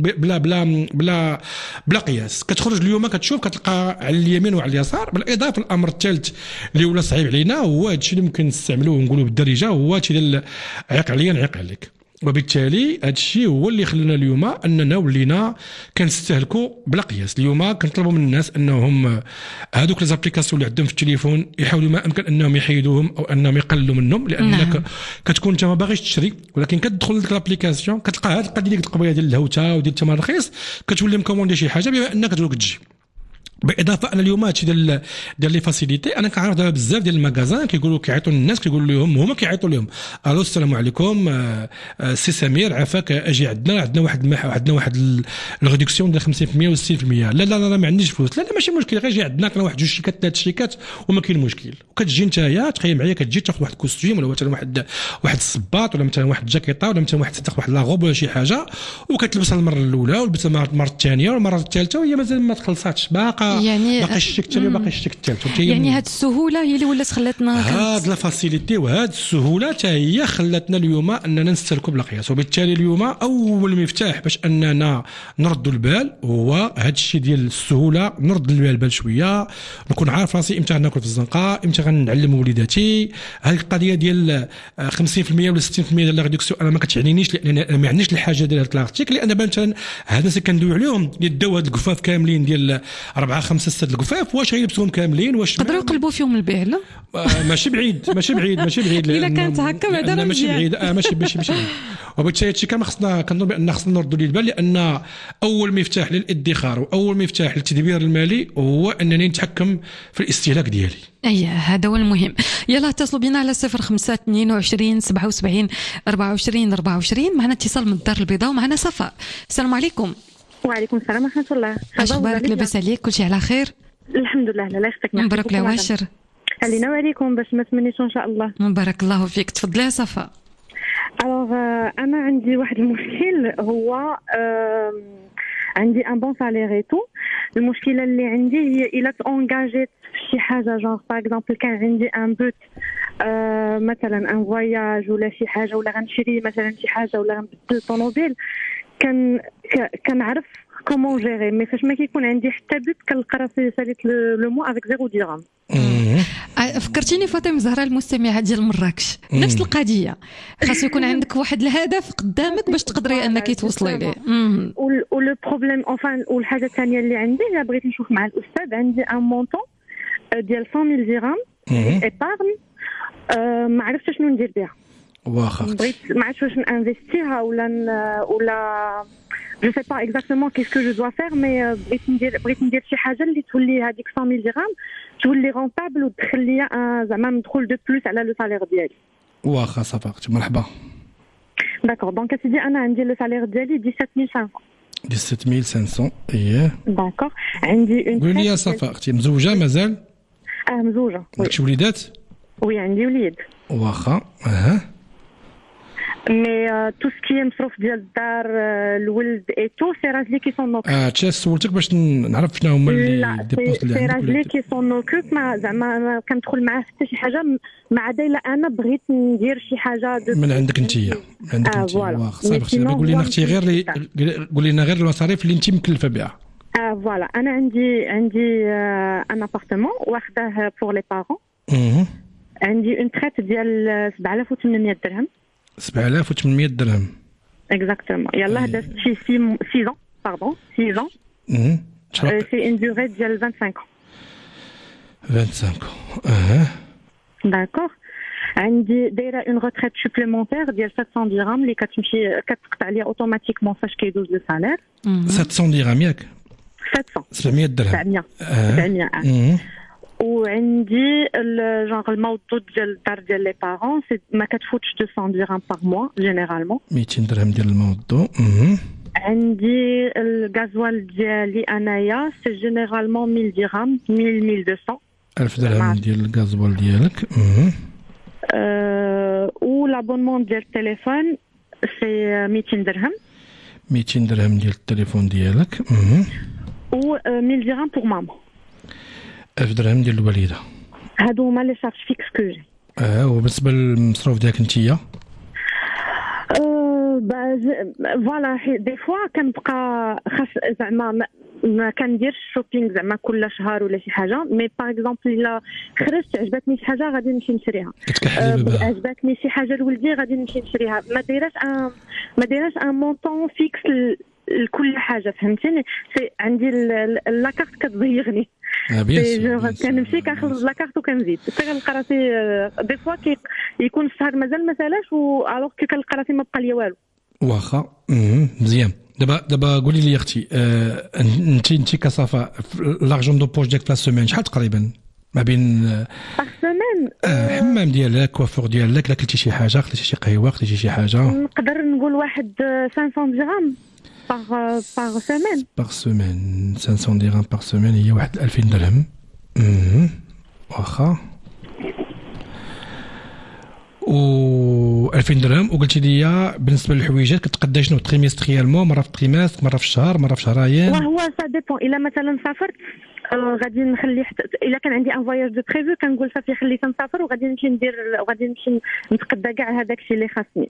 بلا قياس. كتخرج اليوم كتشوف كتلقى على اليمين وعلى اليسار. بالاضافه الامر الثالث اللي ولا صعيب علينا هو هذا الشيء اللي ممكن نستعملوه ونقولوا بالدارجه، هو هذا الشيء عيق عليا نعيق عليك. وبالتالي هذا الشيء هو اللي خلانا اليوم اننا ولينا كنستهلكوا بلا قياس. اليوم كنطلبوا من الناس انهم هذوك لي زابليكاسيون اللي عندهم في التليفون يحاولوا ما امكن انهم يحيدوهم او انهم يقللوا منهم، لانك كتكون انت ما باغيش تشري، ولكن كتدخل لك لابليكاسيون كتلقى هذه القضيه ديال القضيه ديال الهوته وديال الثمن رخيص، كتولي مكوندي شي حاجه بما انك تروح تجي. بالاضافه ان اليوم هادشي ديال لي فاسيليتي، انا كنعرف دابا بزاف ديال المغازان كيقولوا كيعيطوا للناس كيقولوا لهم هما كيعيطوا لهم الو السلام عليكم سي سمير عافاك اجي عندنا واحد الريدكسيون ديال 50% و 60%. لا ما عنديش فلوس. لا ماشي مشكل، غير جي عندنا كان واحد جوج شركات 3 شركات وما كاين مشكل. وكتجي نتايا تخيل معايا كتجي تاخذ واحد كوستيم ولا مثلا واحد الصباط ولا مثلا واحد الجاكيطه ولا مثلا تاخذ واحد لاغوب ولا شي حاجه وكتلبسها المره الاولى ولبسها المره الثانيه والمره الثالثه وهي مازال ما تخلصاتش، باقي الشيك الثاني وباقي الشيك الثالث. يعني هاد السهوله هي اللي ولات خلاتنا هاد لا فاسيليتي وهاد السهوله حتى هي خلاتنا اليوم اننا نستهلكوا بلا قياس. وبالتالي اليوم اول مفتاح باش اننا نردوا البال هو هاد الشيء ديال السهوله. نرد البال شويه، نكون عارف راسي امتى غناكل في الزنقه، امتى غنعلم وليداتي. هاد القضيه ديال 50% ولا 60% ديال لا ريدكسيون انا ما كتعنينيش، لان انا ما عنديش الحاجه ديال هاد الارتيكل. لان مثلا هاد الناس اللي كندوي عليهم اللي داو هاد القفاف كاملين ديال 4 5 6 القفاف، واش غيلبسوهم كاملين؟ واش يقدروا يقلبوا فيهم البيع؟ لا ماشي بعيد الا كانت هكا بعدا ماشي بعيد ماشي بعيد. وبالتالي هادشي كما كنظن بان خصنا نردوا ليه البال، لان اول مفتاح للادخار واول مفتاح للتدبير المالي هو انني نتحكم في الاستهلاك ديالي. هذا هو المهم. يلا اتصلوا بنا على 05 22 77 24 24. معنا اتصال من الدار البيضاء ومعنا صفاء. السلام عليكم. وعليكم السلام ورحمه الله. اخبارك؟ لاباس عليك؟ كلشي على خير؟ الحمد لله. لا يخطيك مبارك الله. واشر علينا وعليكم باش ما تمنيش ان شاء الله. مبارك الله فيك. تفضلي يا صفاء. انا عندي واحد المشكل، هو عندي ان بون سالير تو. المشكله اللي عندي هي الا تونجاجيت في شي حاجه جونغ باغ اكزومبل كان عندي ان بوت مثلا ان فواياج ولا شي حاجه، ولا غنشري مثلا شي حاجه ولا غنبدل طوموبيل، كنعرف كومون جيري. مي فاش ما كيكون عندي حتى بوت كنلقى راسي ساليت لو مو افيك 0 درهم. فكرتيني فاطمه زهراء المستمعه ديال مراكش، نفس القضيه. خاص يكون عندك واحد الهدف قدامك باش تقدري انك توصلي ليه. ولو بروبليم اونفان. والحاجه الثانيه اللي عندي الا بغيت نشوف مع الاستاذ، عندي ان مونطون ديال 100,000 درهم ايبارن، ما عرفتش شنو ندير بها. واخا بغيت ما عرفتش واش نانفيستيها ولا جو سي با اكزاكتومون كيسكو جو دوا فير. مي بغيت ندير شي حاجه اللي تولي هذيك 100,000 درهم تولي رونطابل وتدخل لي زعما مدخول دو بلوس على لو سالير ديالي. واخا صافي مرحبا. داكور. دونك سيدي انا عندي لو سالير ديالي 17,500. 17500 اييه داكور. عندي اون قولي لي يا صفاء اختي مزوجه مازال؟ مزوجه. عندك وليدات؟ وي عندي وليد. واخا مي تو سكي مصروف ديال الدار الولد اي تو سي راجلي كي سون اوكوب. تشا سولتك باش نعرف شنو هما اللي ديبوز اللي عندك. عندك. راجلي كي سون اوكوب ما زعما كندخل معاه حتى شي حاجه ما عدا الا انا بغيت ندير شي حاجه من عندك انتيا واخا صافي. قول لنا اختي غير قول لنا غير المصاريف اللي انت مكلفه بها. فوالا انا عندي ان ابارتمون واخداه بور لي بارون. عندي اون تريت ديال 7800 درهم. 7800 درهم اكزاكتومون. يلاه دازت شي 6 ans باردون 6 ans. سي اون دوري ديال 25 داكور. عندي دايره اون روتريت سوبليمونتير ديال 700 درهم اللي كتقطع لي اوتوماتيكمون فاش كيدوز لو سالير. 700 درهم ياك؟ 700 درهم 700. وعندي جونغ الموضوع ديال الدار ديال لي بارون ما كتفوتش 200 درهم باغ موا جينيرالمون. 200 درهم ديال الموضوع. عندي الغازوال ديالي انايا سي جينيرالمون 1000 درهم 1200. 1000 درهم ديال الغازوال ديالك. و لابونمون ديال التليفون سي 200 درهم. 200 درهم ديال التليفون ديالك. و 1000 درهم بور ماما. 1000 درهم ديال الوالده. هادو هما لي شارج فيكس كو جي. وبالنسبه للمصروف ديالك نتيا؟ فوالا دي فوا كنبقى خاص زعما ما كنديرش شوبينغ زعما كل شهر ولا شي حاجه. مي باغ اكزومبل الا خرجت عجبتني شي حاجه غادي نمشي نشريها. عجبتني شي حاجه لولدي غادي نمشي نشريها. ما دايراش ان مونطون فيكس لكل حاجه فهمتيني. سي عندي لاكارت كتزيغني. كنمشي كنخلص لاكارت وكنزيد كنلقى راسي دي فوا يكون الشهر مازال ما سالاش و الوغ كنلقى راسي ما بقى ليا والو. واخا مزيان. دابا قولي لي اختي انت كصفاء لارجون دو بوش ديالك في لا سيمين شحال تقريبا ما بين باغ سيمين؟ حمام ديالك كوافور ديالك كلتي شي حاجه خديتي شي قهوه خديتي شي حاجه؟ نقدر نقول واحد 500 درهم باغ سيمين. باغ سيمين 500 درهم باغ سيمين هي واحد 2000 درهم. واخا و 2000 درهم. وقلتي لي بالنسبه للحويجات كتقداي شنو تريمستريالمون مره في التريمستر مره في الشهر مره في شهرين؟ وهو سا ديبون. الا مثلا سافرت غادي نخلي الا كان عندي ان فواياج دو بريفو كنقول صافي خليت نسافر وغادي نمشي ندير وغادي نمشي نتقدى كاع هذاك الشيء اللي خاصني.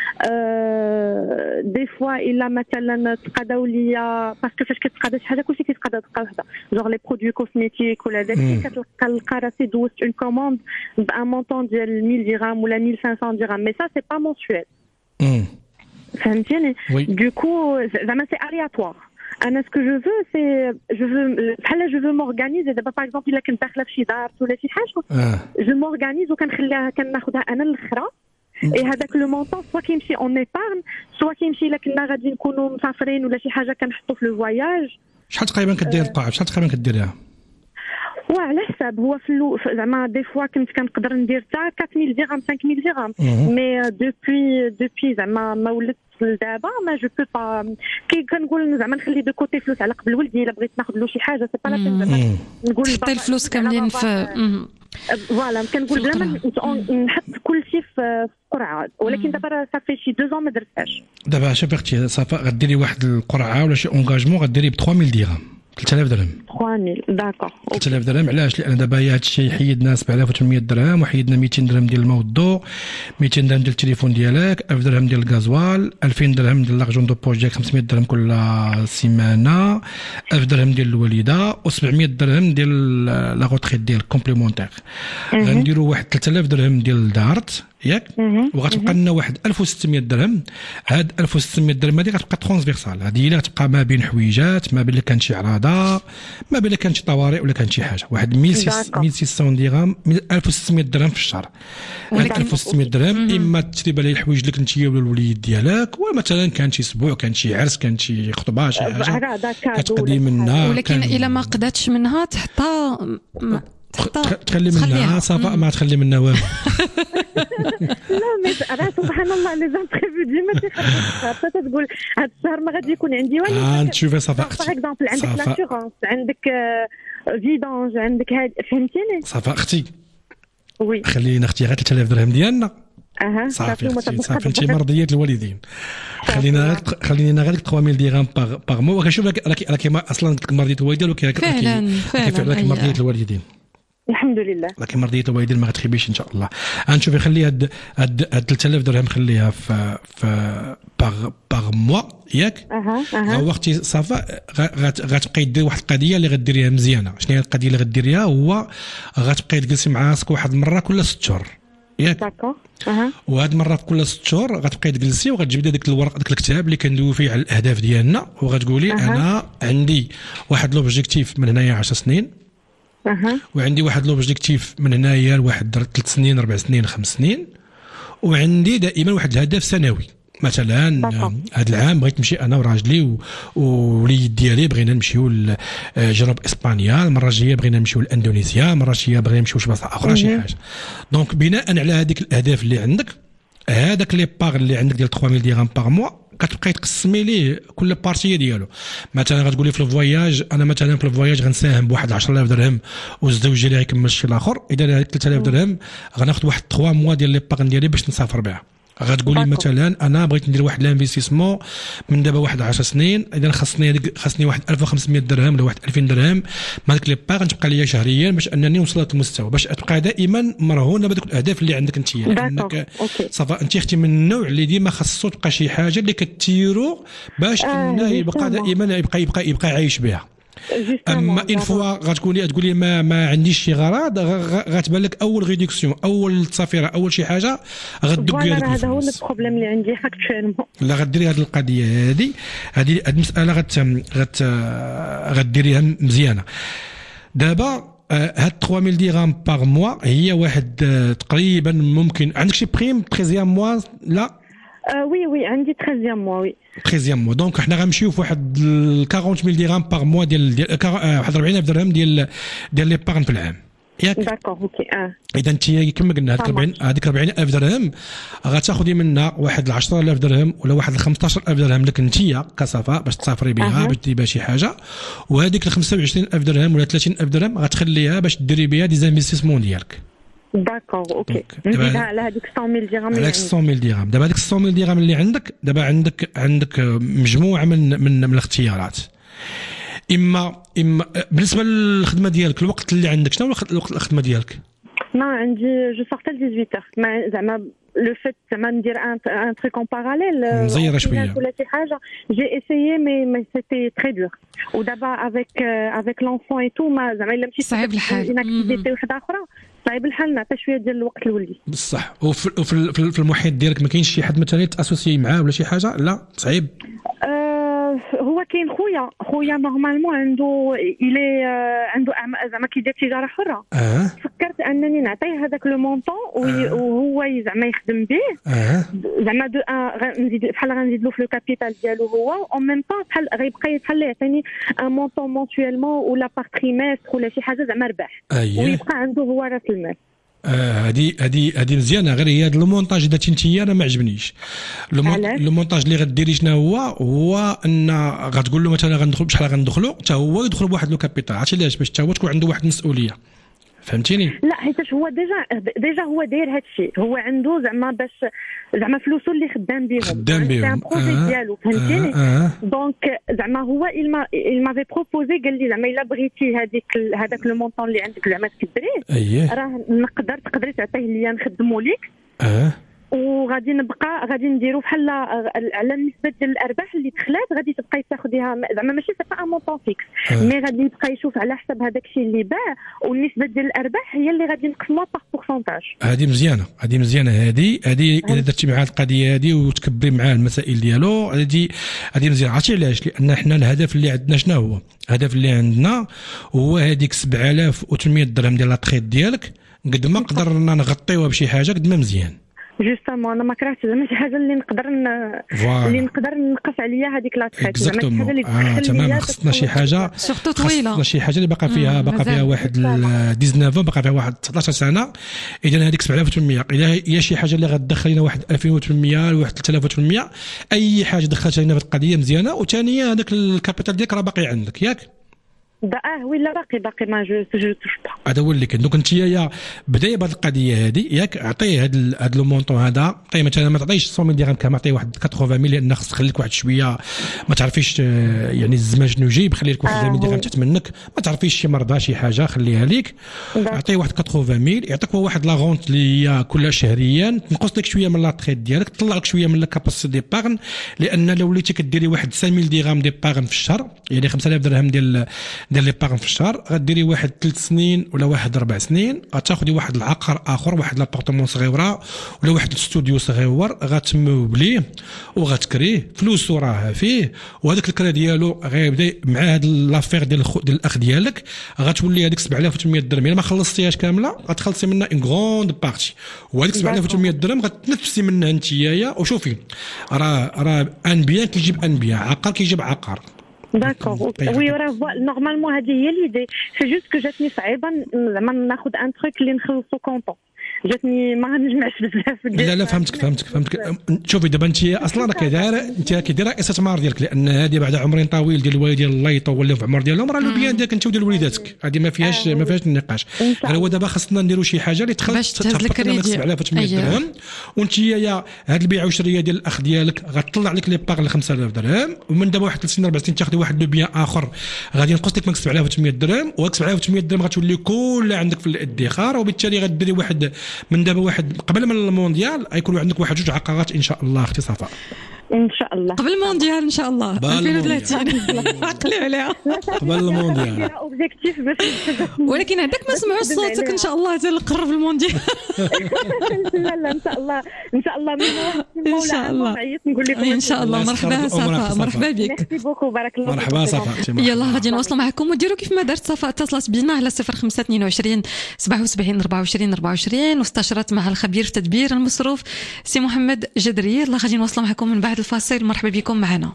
دي فوا الا مثلا تقاداو ليا باسكو فاش كتقادى شي حاجه كلشي كيتقادى دقه وحده جوغ لي برودوي كوسميتيك ولا داكشي كتلقى راسي دوزت اون كوموند بان مونطون ديال 1000 درهم ولا 1500 درهم. مي سا سي با مونسويل فهمتيني. دو كو زعما سي الياتوار. انا سكو جو فو سي جو فو بحال جو فو مورغانيزي. دابا باغ اكزومبل الا كنت داخله في شي دار ولا شي حاجه جو مورغانيز وكنخليها كناخذها انا الاخرى. اي هذاك لو مونطون سوا كيمشي اون ايبارن سوا كيمشي الا كنا غادي نكونوا مسافرين ولا شي حاجه كنحطوا في لو فواياج. شحال تقريبا كدير القاعه؟ شحال تقريبا كديريها؟ وعلى حساب هو في زعما دي فوا كنت كنقدر ندير حتى 4000 درهم 5000 درهم. مي دوبي زعما ما ولات دابا ما جو بو با كي كنقول زعما نخلي دو كوتي فلوس على قبل ولدي الا بغيت ناخذ له شي حاجه سي با لا بين زعما نقول حتى الفلوس كاملين في فوالا كنقول بلا ما نحط كل شيء في قرعه. ولكن دابا صافي شي 2 ans ما درتهاش. دابا شوفي اختي صافا غديري واحد القرعه ولا شي اونغاجمون غديري ب 3000 درهم 3000 درهم 3000 داكور 3000 درهم. علاش؟ لان دابا هاد الشيء حيدنا 7800 درهم وحيدنا 200 درهم ديال الموضوع 200 درهم ديال التليفون ديالك 1000 درهم ديال الغازوال 2000 درهم ديال لارجون دو بوش ديالك 500 درهم كل سيمانه 1000 درهم ديال الوالده و700 درهم ديال لا روتريت ديال كومبليمونتير. غنديروا واحد 3000 درهم ديال دارت ياك وغتبقى لنا واحد 1600 درهم. هاد 1600 درهم هذه غتبقى ترانسفيرسال. هذه اللي غتبقى ما بين حويجات ما بين كان شي عراضه ما بين كان شي طوارئ ولا كان شي حاجه. واحد 1600 درهم 1600 درهم في الشهر. هاد 1600 درهم اما تشري بها الحوايج لك انت ولا الوليد ديالك ولا مثلا كان شي اسبوع كان شي عرس كان شي خطبه شي حاجه كتقضي منها. ولكن الا ما قداتش منها تخلي منها صافا ما تخلي منها والو. لا مي راه سبحان الله لي زامبريفو ديما تيخرجوا تقول هذا الشهر ما غادي يكون عندي والو. تشوفي صافا باغ اكزومبل عندك لاسيغونس، عندك فيدونج، عندك هاد فهمتيني. صافا اختي وي خلينا اختي غير 3000 درهم ديالنا. صافي صافي انت مرضيات الوالدين. خلينا غير 3000 درهم باغ مو. وكنشوف راكي اصلا مرضيه الوالدين فعلا راكي مرضيه الوالدين الحمد لله. لكن مرضيه الوالدين ما غتخيبيش ان شاء الله. غنشوفي خلي هاد 3000 درهم خليها في باغ موا ياك. وقتي صافا غتبقاي دير واحد القضيه اللي غديريها مزيانه. شنو هي القضيه اللي غديريها؟ هو غتبقاي تجلسي مع راسك واحد المره كل 6 شهور ياك. داكور. وهاد المره كل 6 شهور غتبقاي تجلسي وغتجبدي داك الورق داك الكتاب اللي كندويو فيه على الاهداف ديالنا، وغتقولي انا عندي واحد لوبجيكتيف من هنايا 10 سنين، وعندي واحد لوبجيكتيف من هنايا لواحد 3 سنين 4 سنين 5 سنين، وعندي دائما واحد الهدف سنوي. مثلا هذا العام بغيت نمشي انا وراجلي ووليد ديالي بغينا نمشيو لجنوب اسبانيا، المره الجايه بغينا نمشيو لاندونيسيا، المره الجايه بغينا نمشيو لشي بلاصه اخرى شي حاجه. دونك بناء على هذيك الاهداف اللي عندك، هذاك لي باغ اللي عندك ديال 3000 درهم باغ موا كتبقاي تقسمي ليه كل بارتيه ديالو. مثلا غتقولي في الفواياج انا مثلا في الفواياج غنساهم بواحد 10000 درهم والزوج ديالي غيكمل الشيء الاخر، اذا هذيك 3000 درهم غناخذ واحد 3 موا ديال لي باغ ديالي باش نسافر بها. غتقولي مثلا انا بغيت ندير واحد لانفيستيسمون من دابا واحد 10 سنين، اذا خاصني واحد 1500 درهم ولا واحد 2000 درهم مع ديك لي باغ تبقى ليا شهريا باش انني نوصل لهذا المستوى، باش تبقى دائما مرهونه بهذوك الاهداف اللي عندك انت. لانك صافا انت اختي من النوع اللي ديما خاصو تبقى شي حاجه اللي كتيرو باش انه يبقى دائما يبقى عايش بها. اما ان فوا غتقولي ما عنديش شي غرض، غتبان لك اول ريدكسيون، اول تصافيره، اول شي حاجه غدق هذاك. هذا هو البروبليم اللي عندي اكطوالمون. لا غديري هذه القضيه هذه المساله غديريها مزيانه. دابا هاد 3000 درهم باغ موا هي واحد تقريبا ممكن عندك شي بريم 13 موا؟ لا وي عندي 13 موا. وي 13 موا. دونك حنا غنمشيو في واحد 40000 درهم باغ موا ديال واحد 40000 درهم ديال لي باغن في العام ياك. داكور اوكي. اذا انت كما قلنا هذيك 40000 درهم غتاخذي منها واحد 10000 درهم ولا واحد 15000 درهم لك انت كصفاء باش تسافري بها باش ديري بها شي حاجه، وهذيك 25000 درهم ولا 30000 درهم غتخليها باش ديري بها دي زانفيستيسمون ديالك. داكور اوكي. نزيدها على هذيك 100000 درهم. على 100000 درهم. دابا هذيك 100000 درهم اللي عندك دابا عندك مجموعه من الاختيارات. اما بالنسبه للخدمه ديالك الوقت اللي عندك شنو الوقت الخدمه ديالك؟ ما عندي جو سورت ل 18 زعما لو فيت زعما ندير ان تريك اون باراليل مزيره شويه ولا شي حاجه. جي اسيي مي سيتي تري دور. ودابا افيك لونفون اي تو ما زعما الا مشيت صعيب الحال انا اكتيفيتي وحده اخرى صعيب الحال نعطي شويه ديال الوقت لولدي. بصح وفي المحيط ديالك ما كاينش شي حد مثلا تاسوسيي معاه ولا شي حاجه؟ لا صعيب. هو كاين خويا نورمالمون عنده زعما كيدير تجاره حره. فكرت انني نعطيه هذاك لو مونطون وهو زعما يخدم به. زعما دو نزيد بحال غنزيد له في لو كابيتال ديالو هو اون ميم طون بحال غيبقى يبحال يعطيني ان مونطون مونسيوالمون ولا باغ تريمستر ولا شي حاجه زعما ربح ويبقى عنده هو راس المال. هذه مزيانه، غير هي هذا المونتاج درتي انت انا ما عجبنيش. المونتاج اللي غديري شنو هو ان غتقول له مثلا غندخل بشحال غندخلوا حتى هو يدخل بواحد لو كابيتال. عرفتي علاش؟ باش حتى هو تكون عنده واحد المسؤوليه. فهمتيني؟ لا حيتاش هو ديجا هو داير هذا الشيء، هو عنده زعما باش زعما فلوسو اللي خدام بهم بروجي ديالو. فهمتيني؟ دونك زعما هو il m'avait proposé قال لي زعما الا بغيتي هذاك لو مونطون اللي عندك زعما تكبريه راه تقدري تعطيه ليا نخدمو ليك. غادي نديرو بحال على النسبه ديال الارباح اللي دخلات غادي تبقاي تاخذيها زعما ماشي سا ان مونطون فيكس مي غادي يبقى يشوف على حسب هذاك الشيء اللي باع والنسبه ديال الارباح هي اللي غادي نقسموها باغ بورسونتاج. هذه مزيانه هذه الا درتي معاه القضيه هذه وتكبري معاه المسائل ديالو هذه مزيانه. عرفتي علاش؟ لان حنا الهدف اللي عندنا شنو هو؟ الهدف اللي عندنا هو هذيك 7800 درهم ديال لاطريت ديالك قد ما قدرنا نغطيوها بشي حاجه قد ما مزيان. جوستامون انا ما كرهتش زعما شي حاجه اللي نقدر نقص عليا هذيك لا تريت، زعما شي حاجه اللي تمام. خصنا شي حاجه سورتو طويله، خصنا شي حاجه اللي باقا فيها واحد 19 باقا فيها واحد 19 سنه. اذا هذيك 7800 اذا هي شي حاجه اللي غتدخل لنا واحد 2800 لواحد 3800 اي حاجه دخلت لنا في القضيه مزيانه. وثانيا هذاك الكابيتال ديالك راه باقي عندك ياك ولا باقي ما جو توش با. هذا هو اللي كاين. دونك انت يا بدايه بهذه القضيه هذه ياك عطيه هذا لو مونطون هذا. عطيه مثلا ما تعطيش 100 درهم كامل، عطيه واحد 80 لان خص تخليك واحد شويه ما تعرفيش يعني الزمان شنو يجيب. خلي لك واحد 100 درهم تحت منك، ما تعرفيش شي مرضى شي حاجه خليها ليك. عطيه واحد 80 يعطيك واحد لا غونت اللي هي كل شهريا تنقص لك شويه من لا تريت ديالك، تطلع لك شويه من الكاباسيتي دي باغن. لان لو وليتي كديري واحد 5000 درهم دي باغن في الشهر، يعني 5000 درهم ديال لي باغن في الشهر، غديري واحد 3 سنين ولا واحد 4 سنين غتاخدي واحد العقار اخر، واحد لابارتمون صغيره ولا واحد الاستوديو صغير غتموبليه وغتكريه فلوسو راه فيه. وهذاك الكرا ديالو غيبدا مع هاد لافير ديال الاخ ديالك غتولي هذيك 7800 درهم الا ما خلصتيهاش كامله غتخلصي منها اون غروند بارتي. وهذيك 7800 درهم غتنفسي منها نتيايا. وشوفي راه ان بيان كيجيب ان بيان، عقار كيجيب عقار. داكور وي راه نورمالمون هذه هي ليدي. سي جوست كو جاتني صعيبه زعما ناخذ ان تروك اللي نخلصو كونطون، جاتني ما نجمعش بزاف. لا فهمتك. شوفي دابا انت اصلا كدايره استثمار ديالك، لان هذه بعد عمر طويل ديال الوالدين ديال الله يطول في العمر ديالهم راه لو بيان ديالك انت وديال وليداتك، هذه ما فيهاش النقاش. هو دابا خاصنا نديروا شي حاجه اللي تخلص لنا 7800 درهم. وانت يا هاد البيع والشريه ديال الاخ ديالك غتطلع لك لي باغ ل 5000 درهم. ومن دابا واحد 3 سنين 4 سنين تاخذي واحد لو بيان اخر غادي ينقص لك من 7800 درهم. و 7800 درهم غتولي كلها عندك في الادخار. وبالتالي غديري واحد من دابا واحد قبل من المونديال غيكون عندك واحد 2 عقارات ان شاء الله اختي صفاء. ان شاء الله قبل المونديال ان شاء الله 2030 عقلي عليها قبل المونديال اوبجيكتيف باش ولكن هذاك ما سمعوا صوتك ان شاء الله تقرب المونديال. لا ان شاء الله ان شاء الله ان شاء الله نقول لكم ان شاء الله. مرحبا صفاء، مرحبا بك. ميرسي بوكو بارك الله. مرحبا صفاء. يلا غادي نواصلوا معكم وديروا كيف ما دارت صفاء، اتصلت بنا على 0522 77 24 24 واستشرت مع الخبير في تدبير المصروف سي محمد جدري. يلا غادي نواصلوا معكم من بعد الفاصل. مرحبا بكم معنا.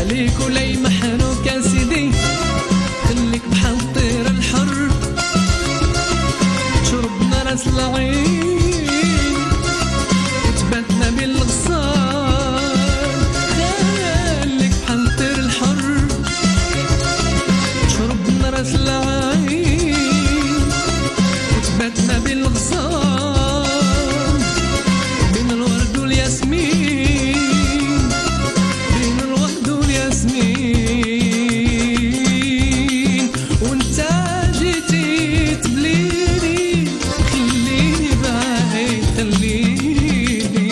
عليك ولا يمحنوك يا سيدي خليك بحال الطير الحر شربنا راس العين وتباتنا بالغصان خليك بحال الطير الحر شربنا راس العين وتباتنا بالغصان بين الورد والياسمين بين الورد والياسمين وانت جيتي تبليني خليني بعيد خليني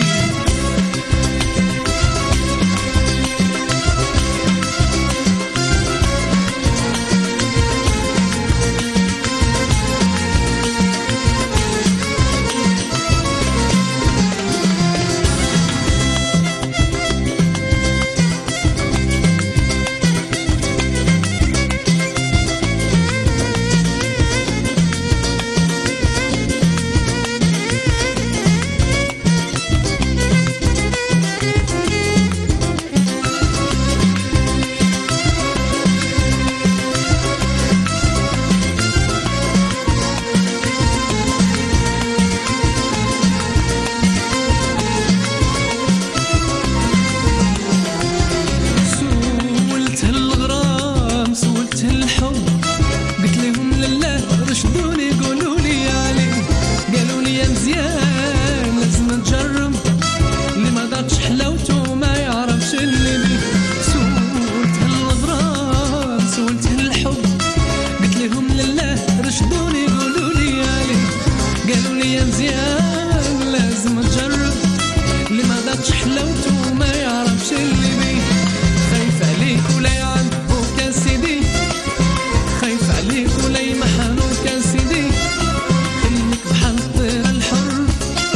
سولت الغرام سولت الحب قلت لهم لله رشدوني قولوا لي عليه قالوا لي يا مزيان لازم تجرب اللي ما ذاقش حلاوته ما يعرفش اللي بيه سولت الغرام سولت الحب قلت لهم لله رشدوني قولوا لي عليه قالوا لي يا مزيان لازم تجرب اللي ما ذاقش حلاوته ما يعرفش اللي بيه خايف عليك ولا يعذبوك يا سيدي خايف عليك ولا يمحنوك يا سيدي خليك بحال الطير الحر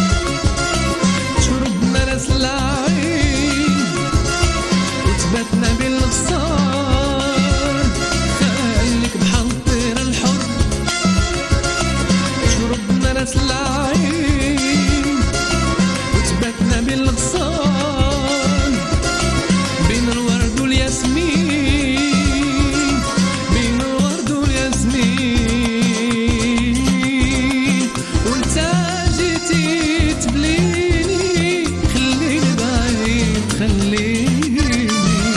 شربنا راس العين وتباتنا بالغصان خليك بحال الطير الحر شربنا راس العين وتباتنا بالغصان بين الورد والياسمين بين الورد والياسمين وانت جيتي تبليني خليني بعيد خليني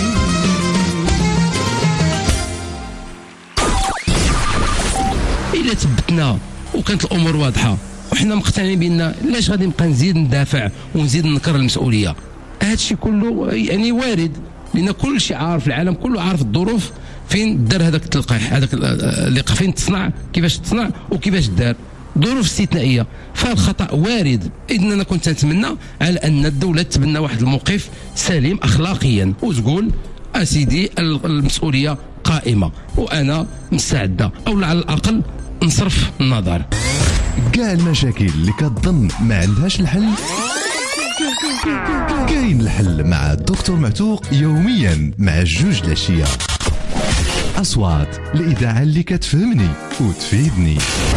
إلا ثبتنا وكانت الامور واضحه وحنا مقتنعين بان لاش غادي نبقى نزيد ندافع ونزيد نكر المسؤوليه هذا الشيء كله يعني وارد لان كل شيء عارف العالم كله عارف الظروف فين دار هذاك التلقيح هذاك اللقاح فين تصنع كيفاش تصنع وكيفاش دار ظروف استثنائيه فالخطا وارد. اذا انا كنت نتمنى على ان الدوله تبنى واحد الموقف سليم اخلاقيا وتقول اسيدي المسؤوليه قائمه وانا مستعده او على الاقل نصرف النظر. كاع المشاكل اللي كتظن ما عندهاش الحل كاين الحل مع الدكتور معتوق يوميا مع 2 العشيه. اصوات الاذاعه اللي كتفهمني وتفيدني.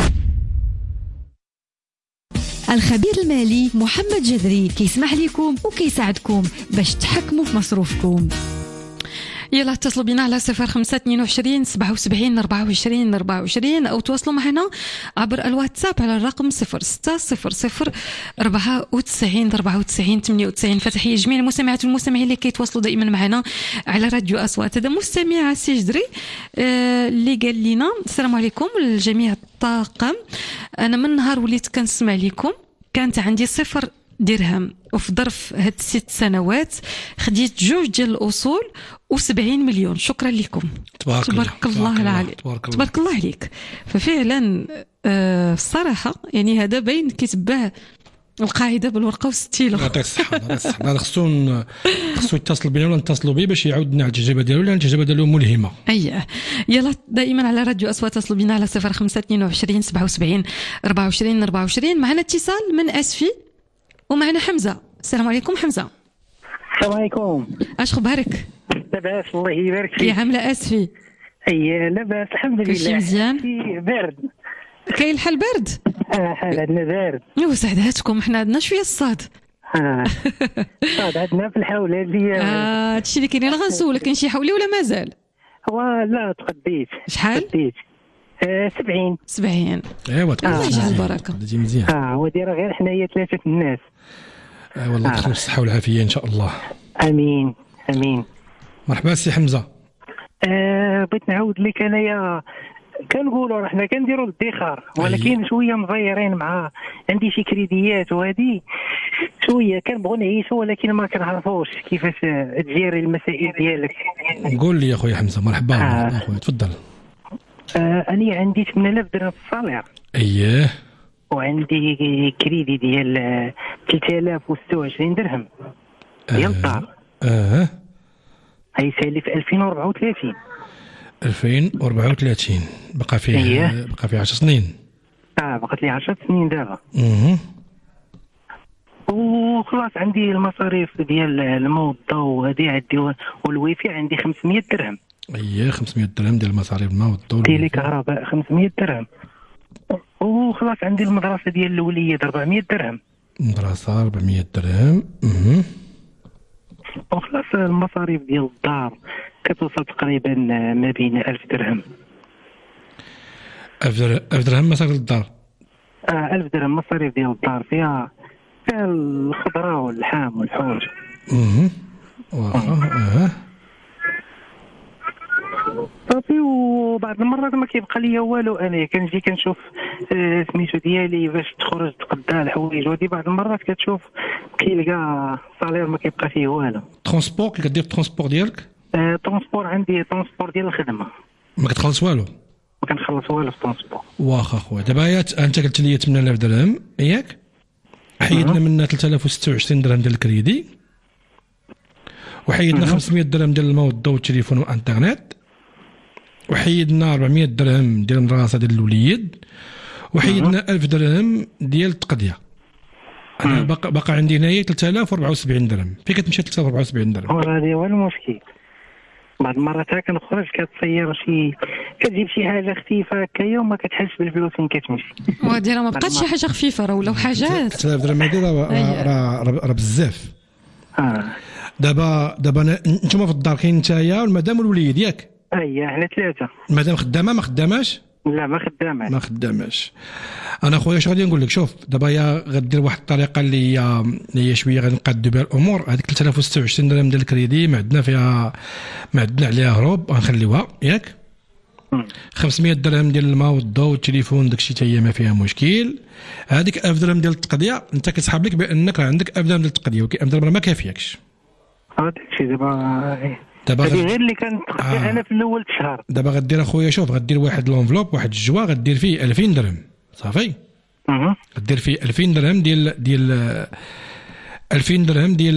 الخبير المالي محمد جذري كيسمح لكم وكيساعدكم باش تحكموا في مصروفكم. يلا اتصلوا بنا على 0522 77 24 24 أو تواصلوا معنا عبر الواتساب على الرقم 0600 94 94 98. فتحية جميع المستمعات والمستمعين اللي كيتواصلوا دائما معنا على راديو أصوات. هذا مستمع عسي جدري اللي قال لنا السلام عليكم لجميع الطاقم، أنا من نهار وليت كنسمع لكم كانت عندي 0 درهم وفي ظرف هاد 6 سنوات خديت 2 ديال الأصول و70 مليون. شكرا لكم. تبارك الله العالي. تبارك الله عليك. ففعلا الصراحة يعني هذا باين كيتبع القاعدة بالورقة والستيلو. يعطيك الصحة. هذا خصو يتصل بنا ولا نتصلوا به باش يعاودنا على التجربة ديالو لأن التجربة ديالو ملهمة. أيه يلا دائما على راديو أصوات اتصلوا بنا على 0522 77 24 24. معنا اتصال من أسفي ومعنا حمزة. السلام عليكم حمزة. السلام عليكم. اش خبارك؟ لاباس الله يبارك فيك. كي عامله اسفي؟ اي لاباس الحمد لله. كلشي مزيان؟ برد. كاين الحال برد؟ حال عندنا بارد. وسعداتكم حنا عندنا شويه الصاد. صاد عندنا في الحوله اللي هادشي اللي كاين. انا غنسولك كاين شي حولي ولا مازال؟ هو لا تقديت. شحال؟ تقديت 70. ايوا الله يجعل البركه. هادي مزيان. ودي راه غير حنايا 3 الناس. والله تدخل بالصحه والعافيه ان شاء الله. امين. مرحبا سي حمزه. بغيت نعاود لك انايا كنقولوا راه حنا كنديروا الادخار ولكن شويه مزيرين مع عندي شي كريديات وهذه شويه كنبغوا نعيشوا ولكن ما كنعرفوش كيفاش تجيري المسائل ديالك. قول لي يا خويا حمزه. مرحبا اخويا تفضل. انا عندي 8000 درهم في الصالير. اييه. وعندي كريدي ديال 3026 درهم ديال الدار. هيسالي في 2034. 2034 بقى فيه بقى فيه 10 سنين. بقات لي 10 سنين دابا. وخلاص عندي المصاريف ديال الماء والضوء هذه عندي والويفي عندي 500 درهم. 500 درهم ديال المصاريف الماء والضوء ديال الكهرباء 500 درهم. وخلاص عندي المدرسه ديال الوليد 400 درهم. مدرسه 400 درهم. وخلاص المصاريف ديال الدار كتوصل تقريبا ما بين 1000 درهم. 1000 درهم مصاريف الدار. 1000 درهم مصاريف ديال الدار فيها الخضره واللحام والحوج. واخا. صافي. وبعض المرات ما كيبقى ليا والو. انا كنجي كنشوف سميتو ديالي باش تخرج تقدا الحوايج ودي بعض المرات كتشوف كيلقى صالير ما كيبقى فيه والو. ترونسبور كدير الترونسبور ديالك؟ ترونسبور عندي ترونسبور ديال الخدمه. ما كتخلص والو؟ ما كنخلص والو في الترونسبور. واخا خويا. دابا انت قلت لي 8000 درهم ياك؟ حيدنا منها 3026 درهم ديال الكريدي وحيدنا 500 درهم ديال الماء والضوء والتليفون والانترنت وحيدنا 400 درهم ديال المدرسه ديال الوليد وحيدنا 1000 درهم ديال التقضيه. انا باقا عندي هنايا 3074 درهم. فين كتمشي 3074 درهم؟ هذا هو المشكل. بعض المرات كنخرج كتصير كتجيب شي حاجه خفيفه هكايا وما كتحسش بالفلوس فين كتمشي. وهادي راه ما بقاتش شي حاجه خفيفه راه ولاو حاجات. 3000 درهم هادي راه بزاف. دابا نتوما في الدار كاين نتايا والمدام والوليد ياك؟ حنا 3. المدام خدامه ما خداماش؟ لا ما خداماش. انا خويا اش غادي نقول لك. شوف دابا يا غدير واحد الطريقه اللي هي شويه غنقادو بها الامور. هذيك 3026 درهم ديال الكريدي ما عندنا عليها هروب غنخليوها ياك. 500 درهم ديال الماء والضوء والتليفون داكشي حتى هي ما فيها مشكل. هذيك 1000 درهم ديال التقضيه انت كتسحب لك بانك راه عندك 1000 درهم ديال التقضيه ولكن 1000 درهم ما كافياكش. هادشي دابا غير اللي كانت انا في الاول الشهر. دابا غدير اخويا شوف غدير واحد لونفلوب واحد الجوا غدير فيه 2000 درهم صافي. غدير فيه 2000 درهم ديال 2000 درهم ديال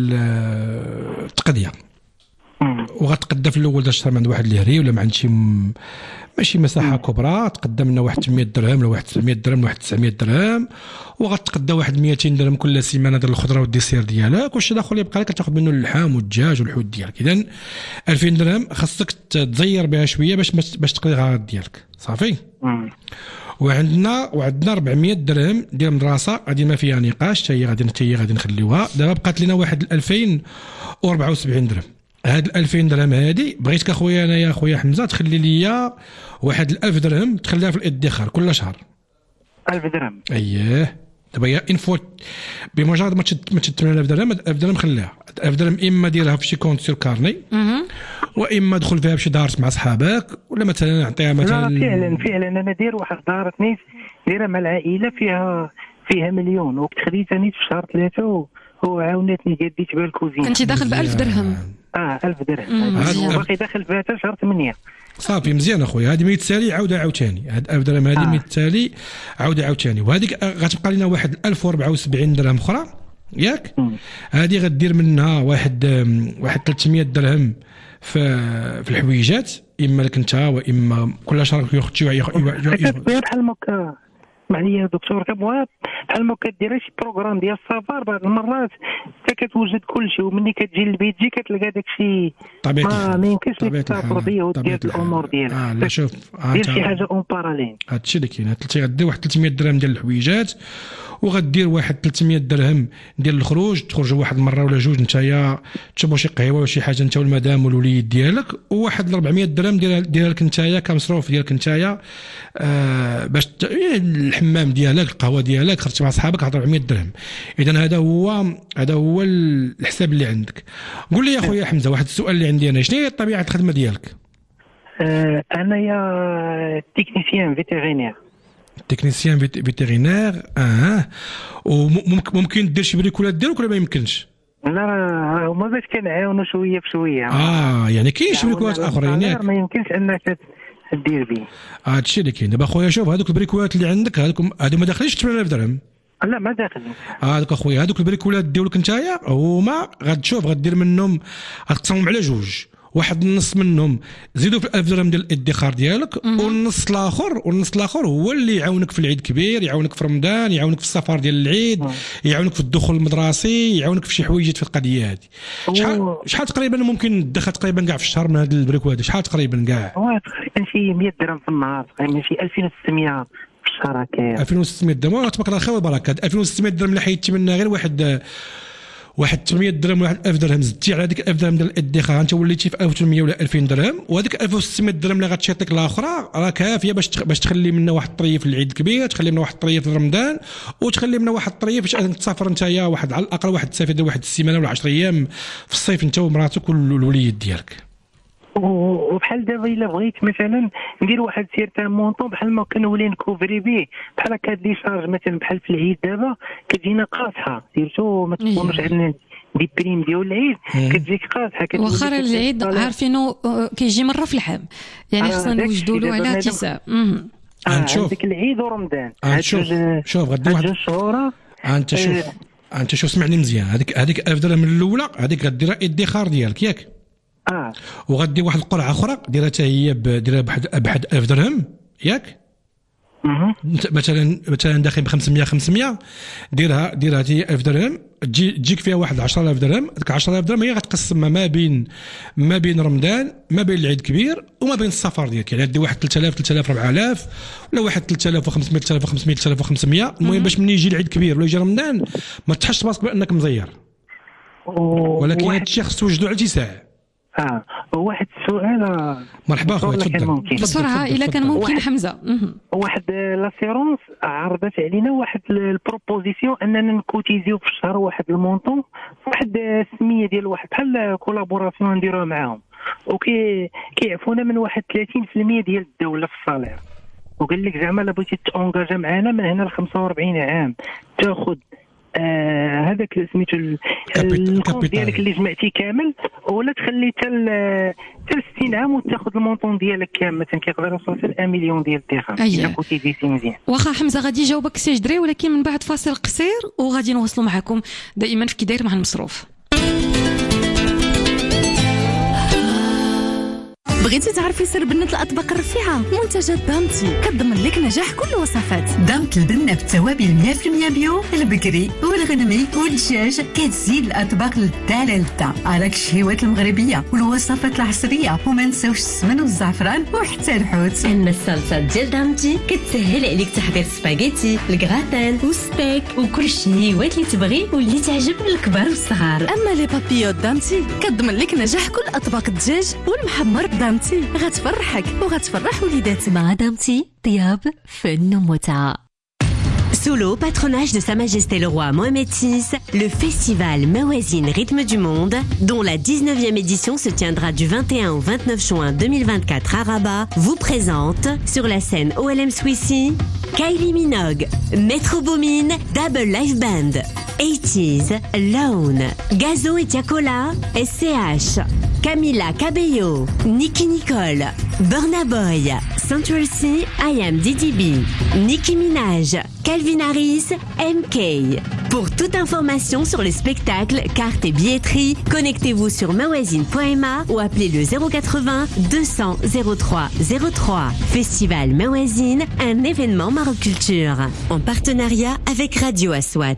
التقضيه. وغتقدى في الاول الشهر من عند واحد الهري ولا ما عند شي ماشي مساحه كبرى تقدى منها واحد 800 درهم ولا واحد 900 درهم ولا واحد 900 درهم وغتقدى واحد 200 درهم كل سيمانه ديال الخضره والديسير ديالك والشيء الاخر اللي بقى لك كتاخذ منه اللحام والدجاج والحوت ديالك. اذا 2000 درهم خاصك تزير بها شويه باش تقضي الغرض ديالك صافي. وعندنا 400 درهم ديال المدرسه غادي ما فيها نقاش حتى هي غادي نخليوها. دابا بقات لنا واحد 2074 درهم. هاد 2000 درهم هادي بغيتك اخويا انا يا اخويا حمزه تخلي لي واحد 1000 درهم تخليها في الادخار كل شهر. 1000 درهم اييه. دابا يا انفو بمجرد ما تشد 8000 درهم 1000 درهم خليها. 1000 درهم اما ديرها في شي كونت سير كارني واما دخل فيها بشي دار مع صحابك ولا مثلا نعطيها مثلا. لا فعلا انا داير واحد الدار نيت دايره مع العائله فيها مليون وقت خديتها نيت في شهر 3 وعاونتني قديت بها الكوزين. كنت داخل ب 1000 درهم. 1000 درهم باقي داخل بها حتى شهر 8 صافي. مزيان اخويا. هذه ما يتسالي عاودها عاوتاني. هاد 1000 درهم هذه ما يتسالي عاودها عاوتاني. وهذيك غتبقى لنا واحد 1074 درهم اخرى ياك. هذه غدير منها واحد 300 درهم في الحويجات اما لك انت واما كل شهر ياخذ شي بحال معليا دكتور كبواب بحال ما كدير شي بروغرام ديال السفر بعض المرات حتى كتوجد كل شيء ومني كتجي للبيت تجي كتلقى داك الشيء ما يمكنش لك تفرضيه ودير الامور ديالك. لا شوف دير شي حاجه اون باراليل. هادشي اللي كاين. غدير واحد 300 درهم ديال الحويجات وغدير واحد 300 درهم ديال الخروج، تخرجوا واحد المره ولا جوج نتايا تشربوا شي قهوه ولا شي حاجه انت والمدام والوليد ديالك، وواحد 400 درهم ديالك نتايا كمصروف ديالك نتايا باش الحمام ديالك القهوه ديالك خرجتي مع صحابك 400 درهم. اذا هذا هو الحساب اللي عندك. قول لي يا خويا حمزه واحد السؤال اللي عندي انا، شنو هي طبيعه الخدمه ديالك؟ انا يا تكنيسيان فيتيرينير. تكنيسيان فيتيرينير. وممكن دير شي بريكولات ديالك ولا ما يمكنش؟ لا هما باش كنعاونوا شويه بشويه. يعني كاين شي بريكولات اخرين ياك ما يمكنش انك دير به. هادشي اللي كاين. دابا خويا شوف هذوك البريكولات اللي عندك هادو ما داخلينش 8000 درهم. لا ما داخلين. هذوك اخويا هذوك البريكولات ديالك نتايا هما غتشوف غدير منهم غتقسمهم على جوج، واحد النص منهم زيدوا في 1000 درهم ديال الادخار ديالك، والنص الاخر هو اللي يعاونك في العيد كبير، يعاونك في رمضان، يعاونك في السفر ديال العيد، يعاونك في الدخول المدرسي، يعاونك في شي حوايجات في القضيه هذه. شحال تقريبا ممكن تدخل تقريبا كاع في الشهر من هذا البريكولات؟ شحال تقريبا كاع؟ تقريبا شي 100 درهم في النهار، تقريبا شي 2600 في الشهر هكايا. 2600 درهم تبارك الله خير والبركه. 2600 درهم اللي حيدتي منها غير واحد 800 درهم ولا 1000 درهم زدتي على ديك 1000 درهم ديال الادخار، انت وليتي في 1800 ولا 2000 درهم، وهذيك 1600 درهم اللي غتشيطيك الاخرى راه كافيه باش تخلي منها واحد الطريف للعيد الكبير، تخلي منها واحد الطريف لرمضان، وتخلي منها واحد الطريف باش تسافر نتايا واحد على الاقل واحد تسافر واحد السيمانه ولا 10 ايام في الصيف انت ومراتك والوليد ديالك. وبحال دابا الا بغيت مثلا ندير واحد سيرتان مونطون بحال ما كنولي نكوفري به، بحال هكا هاد لي شارج مثلا بحال في العيد دابا كتجينا قاصحه، سيرتو ما تكونوش عندنا دي بريم ديال العيد كتجيك قاصحه. واخا العيد عارفينه كيجي مره في الحام، يعني خصنا نوجدوا له على اتساع. عندك العيد ورمضان. شوف غدي واحد الشهور. انت شوف سمعني مزيان، هذيك 1000 درهم الاولى هذيك غديرها ادخار ديالك ياك؟ وغدي واحد القرعه اخرى ديرها حتى هي ديرها بواحد 1000 درهم ياك؟ مثلا داخل ب 500 ديرها هي 1000 درهم، تجيك فيها واحد 10000 درهم. ديك 10000 درهم هي غتقسمها ما بين رمضان، ما بين العيد الكبير، وما بين السفر ديالك. يعني دي واحد 3000 4000 ولا واحد 3500 3500. المهم باش منين يجي العيد الكبير ولا يجي رمضان ما تحسش براسك بانك مزير. ولكن هذا الشيء خصو توجدو على اتساع. واحد السؤال. مرحبا خويا تفضل بسرعه الا كان ممكن حمزه. واحد لاسيرونس عرضت علينا واحد البروبوزيسيون اننا نكوتيزيو في الشهر واحد المونطون، واحد السميه ديال واحد بحال كولابوراسيون نديروها معاهم، كيعفونا من واحد 30% ديال الدوله في الصالير، وقال لك زعما الا بغيتي تونجاجا معنا من هنا ل 45 عام تاخذ هذاك سميتو الكونت ديالك اللي جمعتي كامل، ولا تخلي حتى 60 عام وتاخذ المونطون ديالك كامل. مثلا كيقدر يوصل حتى 1 مليون ديال الدرهم الا كنتي ديتي مزيان. واخا حمزه غادي يجاوبك سي جدري، ولكن من بعد فاصل قصير وغادي نوصلوا معكم دائما في كي داير مع المصروف. بغيتي تعرفي سر بنة الأطباق الرفيعة؟ منتجات دامتي كتضمن لك نجاح كل الوصفات. دامت البنة بالتوابل 100% بيو، البقري والغنمي والدجاج، كتزيد الأطباق للدالة للدا على الشهيوات المغربية والوصفات العصرية، وما نساوش السمن والزعفران وحتى الحوت. أما الصلصة ديال دامتي كتسهل عليك تحضير سباغيتي، الكغاتان والستيك وكل الشهيوات اللي تبغي واللي تعجب الكبار والصغار. أما لي بابيو دامتي كتضمن لك نجاح كل أطباق الدجاج والمحمر دامتي، غتفرحك وغتفرح وليداتك. مع دامتي طياب فن ومتعة. Sous le patronage de Sa Majesté le Roi Mohamed VI, le festival Mawazine Rythme du Monde, dont la 19e édition se tiendra du 21 au 29 juin 2024 à Rabat, vous présente sur la scène OLM Swissi, Kylie Minogue, Metro Boomin, Double Live Band, 80s, Lone, Gazo et Diacola, SCH, Camila Cabello, Nicki Nicole, Burna Boy, Central C, I Am DDB, Nicki Minaj, Calvin Harris, MK. Pour toute information sur le spectacle, cartes et billetterie, connectez-vous sur mawazine.ma ou appelez le 080 200 03 03. Festival Mawazine, un événement Maroculture. En partenariat avec Radio Aswat.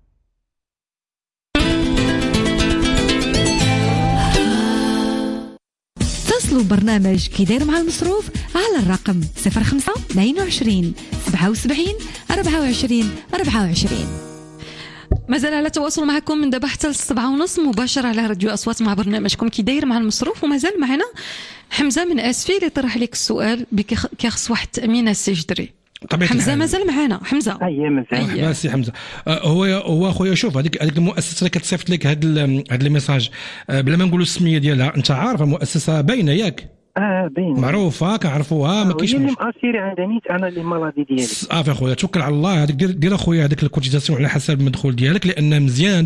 اتصلوا برنامج كي داير مع المصروف على الرقم 05 22 77 24 24. مازال على تواصل معكم من دابا حتى ل7:30 مباشر على راديو أصوات مع برنامجكم كي داير مع المصروف. ومازال معنا حمزة من أسفي اللي طرح لك السؤال كيخص واحد التأمين السجدري. حمزة مازال معنا. حمزة اييه سي حمزة. هو خويا شوف هذيك المؤسسه اللي كتصيفط لك هاد الميساج بلا ما نقولوا السميه ديالها، انت عارف المؤسسه باينه ياك؟ باين معروفه كنعرفوها ما كاينش اللي مأثيري عندها نيت انا اللي مالادي ديالي. صافي خويا توكل على الله. هذيك دير اخويا هذيك الكوتيزاسيون على حسب المدخول ديالك، لان مزيان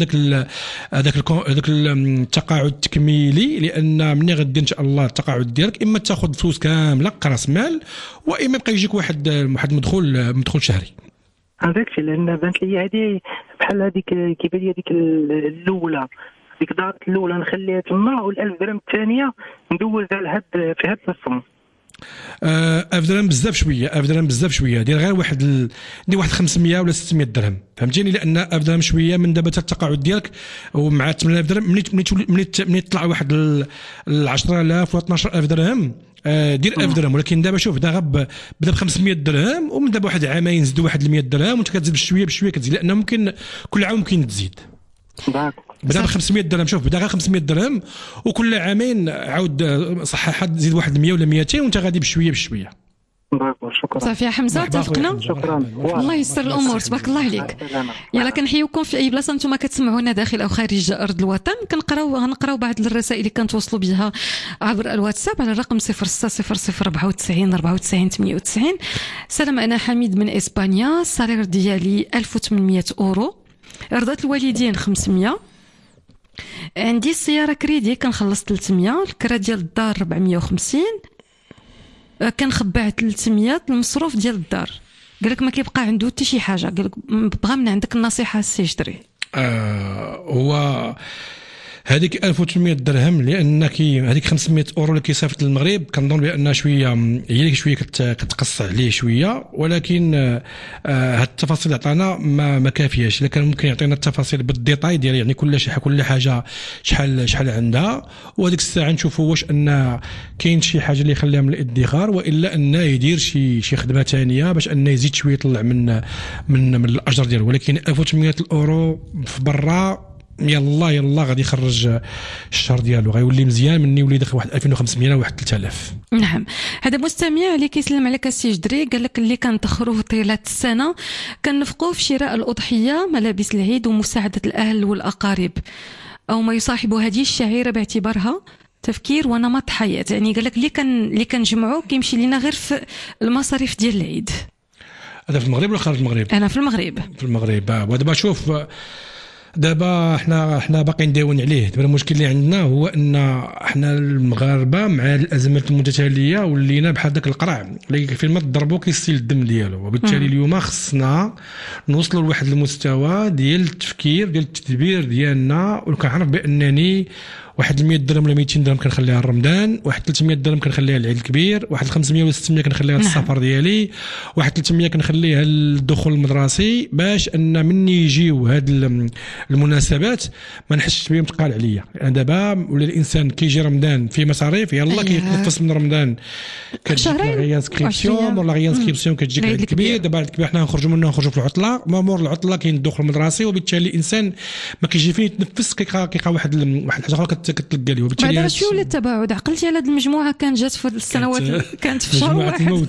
هذاك التقاعد التكميلي، لان ملي غدير ان شاء الله التقاعد ديالك اما تاخذ فلوس كامله كراس مال، واما يبقى يجيك واحد مدخول شهري. هذاك الشيء لان بانت لي هذه بحال هذيك كيبان لي هذيك الاولى، ديك دارت الاولى نخليها تما، وال1000 درهم الثانيه ندوزها لهاد في هاد الصوم. 1000 درهم بزاف شويه دير غير واحد 500 ولا 600 درهم، فهمتيني؟ لان 1000 درهم شويه من دابا التقاعد ديالك، ومع 8000 درهم ملي تطلع واحد 10000 ولا 12000 درهم دير 1000 درهم. ولكن دابا شوف بدا ب 500 درهم، ومن دابا واحد عامين نزيدوا واحد 100 درهم، وانت كتزيد بشويه كتزيد، لانه ممكن كل عام ممكن تزيد. بدا ب 500 درهم، شوف بدا غير 500 درهم، وكل عامين عاود صححها تزيد واحد 100 ولا 200، وانت غادي بشويه. شكرا. صافي يا حمزه اتفقنا. شكرا. الله يسر الامور، تبارك الله عليك. يلا كنحيوكم في اي بلاصه نتوما كتسمعونا داخل او خارج ارض الوطن. غنقراو بعض الرسائل اللي كنتواصلوا بها عبر الواتساب على الرقم 060094 94 98. سلام، انا حميد من اسبانيا، الصالير ديالي 1800 اورو، رضات الوالدين 500، عندي السياره كريدي كنخلص 300، الكرا ديال الدار 450، كنخبع 300 المصروف ديال الدار. قالك ما كيبقى عنده حتى شي حاجه، قالك بغا من عندك النصيحه السجدري. هو هذيك 1800 درهم، لان هذيك 500 اورو اللي كيصيفط للمغرب كنظن بان شويه هي اللي شويه كتقص عليه شويه، ولكن هاد التفاصيل اللي عطانا ما كافياش. الا كان ممكن يعطينا التفاصيل بالديتاي ديال يعني كل حاجه شحال عندها، وهذيك الساعه نشوفوا واش ان كاين شي حاجه اللي يخليها من الادخار، والا انه يدير شي خدمه ثانيه باش انه يزيد شويه يطلع من الاجر ديالو. ولكن 1800 اورو في برا يلا غادي يخرج الشهر ديالو، غيولي مزيان مني يولي داخل واحد 2500 واحد 3000. نعم، هذا مستمع اللي كيسلم عليك السجدري، قال لك اللي كنتخروه طيله السنه كنفقوا في شراء الاضحيه، ملابس العيد، ومساعده الاهل والاقارب، او ما يصاحب هذه الشعيره باعتبارها تفكير ونمط حياه. يعني قال لك اللي كنجمعوه كيمشي لينا غير في المصاريف ديال العيد. هذا في المغرب ولا خارج المغرب؟ انا في المغرب. ودابا شوف، دابا احنا باقي نداون عليه. دابا المشكل اللي عندنا هو ان احنا المغاربه مع الازمات المتتاليه ولينا بحال داك القرع اللي فين ما تضربوا كيسيل الدم ديالو، وبالتالي اليوم خصنا نوصلوا لواحد المستوى ديال التفكير ديال التدبير ديالنا. وكنعرف بانني واحد 100 درهم ولا 200 درهم كنخليها لرمضان، واحد 300 درهم كنخليها للعيد الكبير، واحد 500 ولا 600 كنخليها للسفر ديالي، واحد 300 كنخليها للدخول المدرسي، باش ان مني يجيو هاد المناسبات ما نحسش بهم تقال عليا. يعني دابا ولا الانسان كيجي رمضان في مصاريف، يلا كيتنفس من رمضان كتجيك غير انسكريبسيون ولا غير انسكريبسيون كتجيك العيد الكبير. دابا العيد الكبير حنا نخرجوا في العطله، مامور العطله كاين الدخول المدرسي، وبالتالي الانسان ما كيجي فين يتنفس، كيلقى واحد الحاجه اخرى كتلقى ليه. وبالتالي بعد شو ولا التباعد. عقلتي على هذه المجموعه كانت جات في السنوات كانت في شهر واحد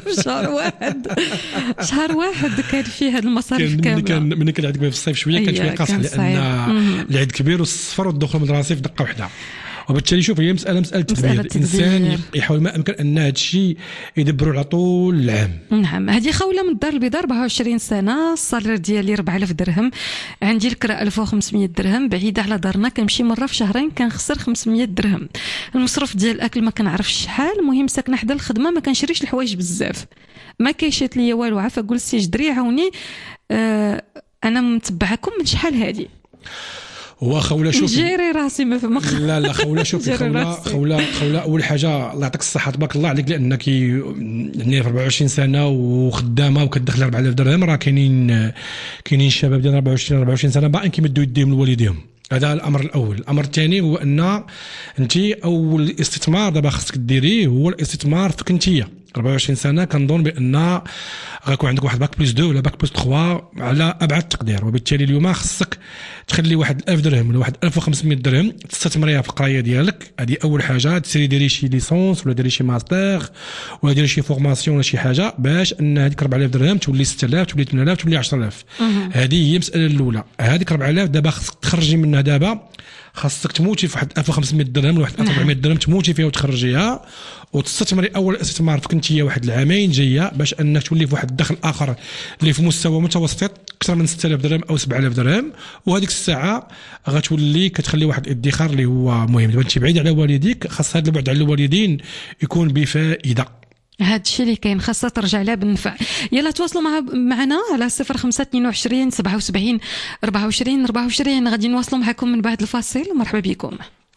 شهر واحد كان فيه هذه المصاريف كامله. ملي كان عندك في الصيف شويه كان شويه قاصح، لان العيد كبير والصفر والدخول المدرسي في دقه واحده. وبالتالي شوف هي مساله تدبير. الانسان يحاول ما امكن ان هذا الشيء يدبروا على طول العام. نعم، هذه خوله من الدار البيضاء، 24 سنه، الصالير ديالي 4000 درهم، عندي الكرا 1500 درهم، بعيده على دارنا، كنمشي مره في شهرين كنخسر 500 درهم، المصروف ديال الاكل ما كنعرفش شحال، المهم ساكنه حدا الخدمه، ما كنشريش الحوايج بزاف، ما كيشات ليا والو. عافا قول سي جدري عاوني انا متبعكم من شحال هادي خوله شوف جيري راسي ما فهمك. لا خوله شوف خوله اول حاجه الله يعطيك الصحه تبارك الله عليك لانك يعني 24 سنه وخدامه وكتدخل 4000 درهم. راه كاينين شباب ديال 24 سنه باقيين كيمدوا يديهم لوالديهم. هذا الامر الاول. الامر الثاني هو ان انت اول استثمار دابا خصك ديريه هو الاستثمار فيك انتيا. 24 سنه كنظن بان غيكون عندك واحد باك بلس 2 ولا باك بلس 3 على ابعد تقدير، وبالتالي اليوم خصك تخلي واحد 1000 درهم ولا واحد 1500 درهم تستثمريها في القرايه ديالك. هذه اول حاجه. تسيري ديري شي ليسونس ولا ديري شي ماستر ولا ديري شي فورماسيون ولا شي حاجه باش ان هذيك 4000 درهم تولي 6000 تولي 8000 تولي 10000. هذه هي المساله الاولى. هذيك 4000 دابا خصك تخرجي منها. دابا خاصك تموتي في واحد 1500 درهم ولا واحد 1400 درهم تموتي فيها وتخرجيها وتستثمري اول استثمار فيك انت واحد العامين جايه باش انك تولي في واحد الدخل اخر اللي في مستوى متوسط اكثر من 6000 درهم او 7000 درهم. وهذيك الساعه غتولي كتخلي واحد الادخار اللي هو مهم. دابا انت بعيد على والديك، خاص هذا البعد على الوالدين يكون بفائده. هذا الشيء اللي كاين خاصه ترجع لها بالنفع. يلا تواصلوا معنا على 0522 77 24 24. غادي نواصلوا معكم من بعد الفاصل. مرحبا بكم.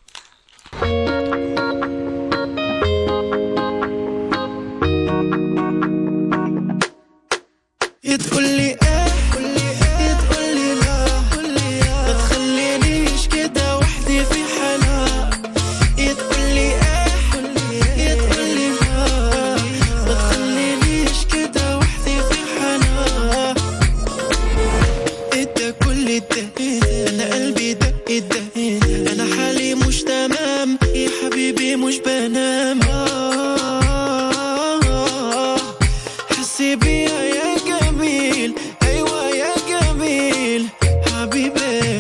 تقول لي تقول لي لا، ما تخلينيش كده وحدي في حالها. تقول لي تقول لي لا، ما تخلينيش كده وحدي في حالها. انت كل الدقيق انا قلبي دق انا حالي مش تمام يا حبيبي مش بنام. حسي بيا يا جميل، ايوه يا جميل حبيبي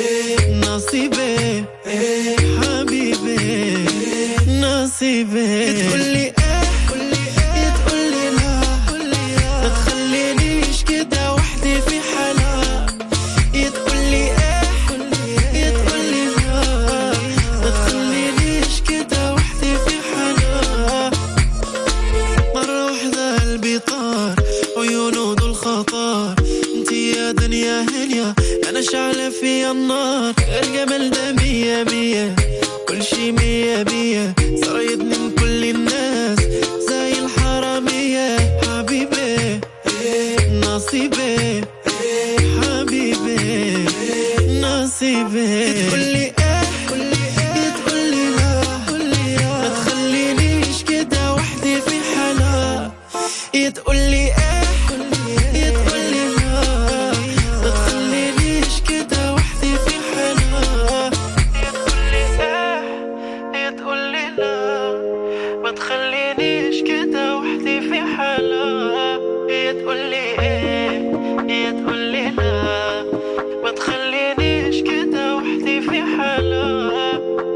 نصيبي حبيبي نصيبي. تقول لي تقول لي لا، ما تخلينيش كده وحدي في حالها. تقول لي تقول لي لا، ما تخلينيش كده وحدي في حالها. مرة واحدة قلبي طار عيونه دول خطار. انتي يا دنيا هنيا انا شعلة فيا النار. الجمال ده مية مية كل شي مية مية. صايدني من كل الناس زي الحرامية. حبيبي نصيبي حبيبي نصيبي. تقول لي تقول لي لا، ما تخلينيش كده وحدي في حالها. تقول لي تقول لي لا، ما تخلينيش كده وحدي في حالها. تقول لي لا، ما تخلينيش كده وحدي في حالها. تقول لي تقول لي لا، ما تخلينيش كده وحدي في حالها.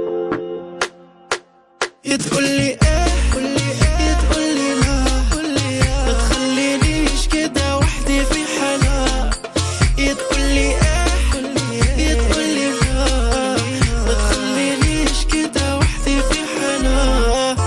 تقول لي تقول لي لا، ما تخلينيش كده وحدي في حالها. تقول لي تقول لي لا، ما تخلينيش كده وحدي في حالها.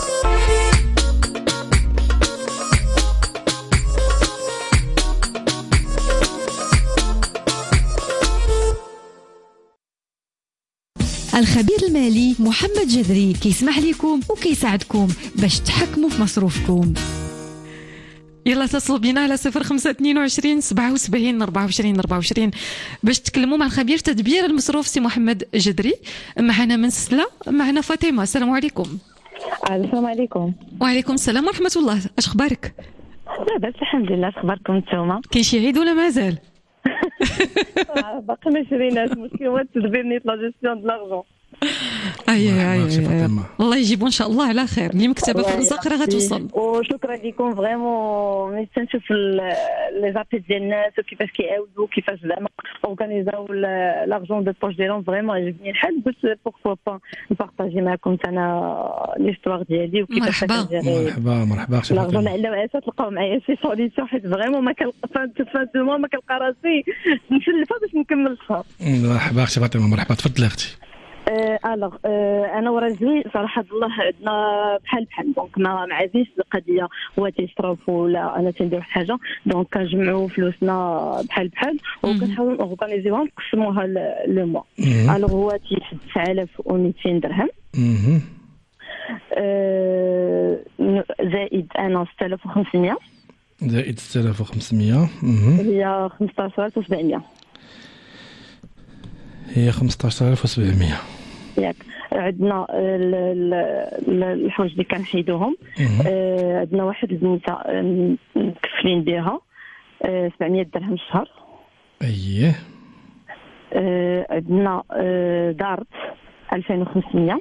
الخبير المالي محمد جذري كيسمح لكم وكيساعدكم باش تحكموا في مصروفكم. يلا اتصلوا بينا على 0522 77 24 24 باش تكلموا مع الخبير تدبير المصروف سي محمد جذري. معنا من سلا، معنا فاطمه. السلام عليكم. السلام عليكم. وعليكم السلام ورحمه الله. اش اخبارك؟ لاباس الحمد لله. اخباركم نتوما؟ كاين شي عيد ولا مازال؟ باقي ما شريناش. المشكل هو التدبير نيت لا جيستيون دو لارجون. الله يجيبوا ان شاء الله على خير. اللي مكتبه في الرزق راه غتوصل. وشكرا لكم فريمون. ملي تنشوف لي زابيل ديال الناس وكيفاش كيعاودوا كيفاش زعما اورغانيزاو لارجون دو بوش ديالهم فريمون عجبني الحال. قلت بوركوا با نبارطاجي معكم انا ليستوار ديالي وكيفاش كندير. مرحبا لارجون على واسا تلقاو معايا شي سوليسيون حيت فريمون ما كنلقى دو ما كنلقى راسي نسلفها باش نكمل الشهر. مرحبا اختي فاطمه. مرحبا تفضلي اختي. الوغ انا وراجلي صراحه الله عندنا بحال دونك ما عزيزش القضيه هو تيصرف ولا انا تندير واحد الحاجه دونك كنجمعوا فلوسنا بحال وكنحاولوا اورغانيزيوها نقسموها لو موا. الوغ هو تيشد 9200 درهم زائد انا 6500 زائد 6500 هي 15700 هي 15700 ياك. عندنا الحوايج اللي كنحيدوهم عندنا واحد البنيته مكفلين بها 700 درهم الشهر. اييه. عندنا دارت 2500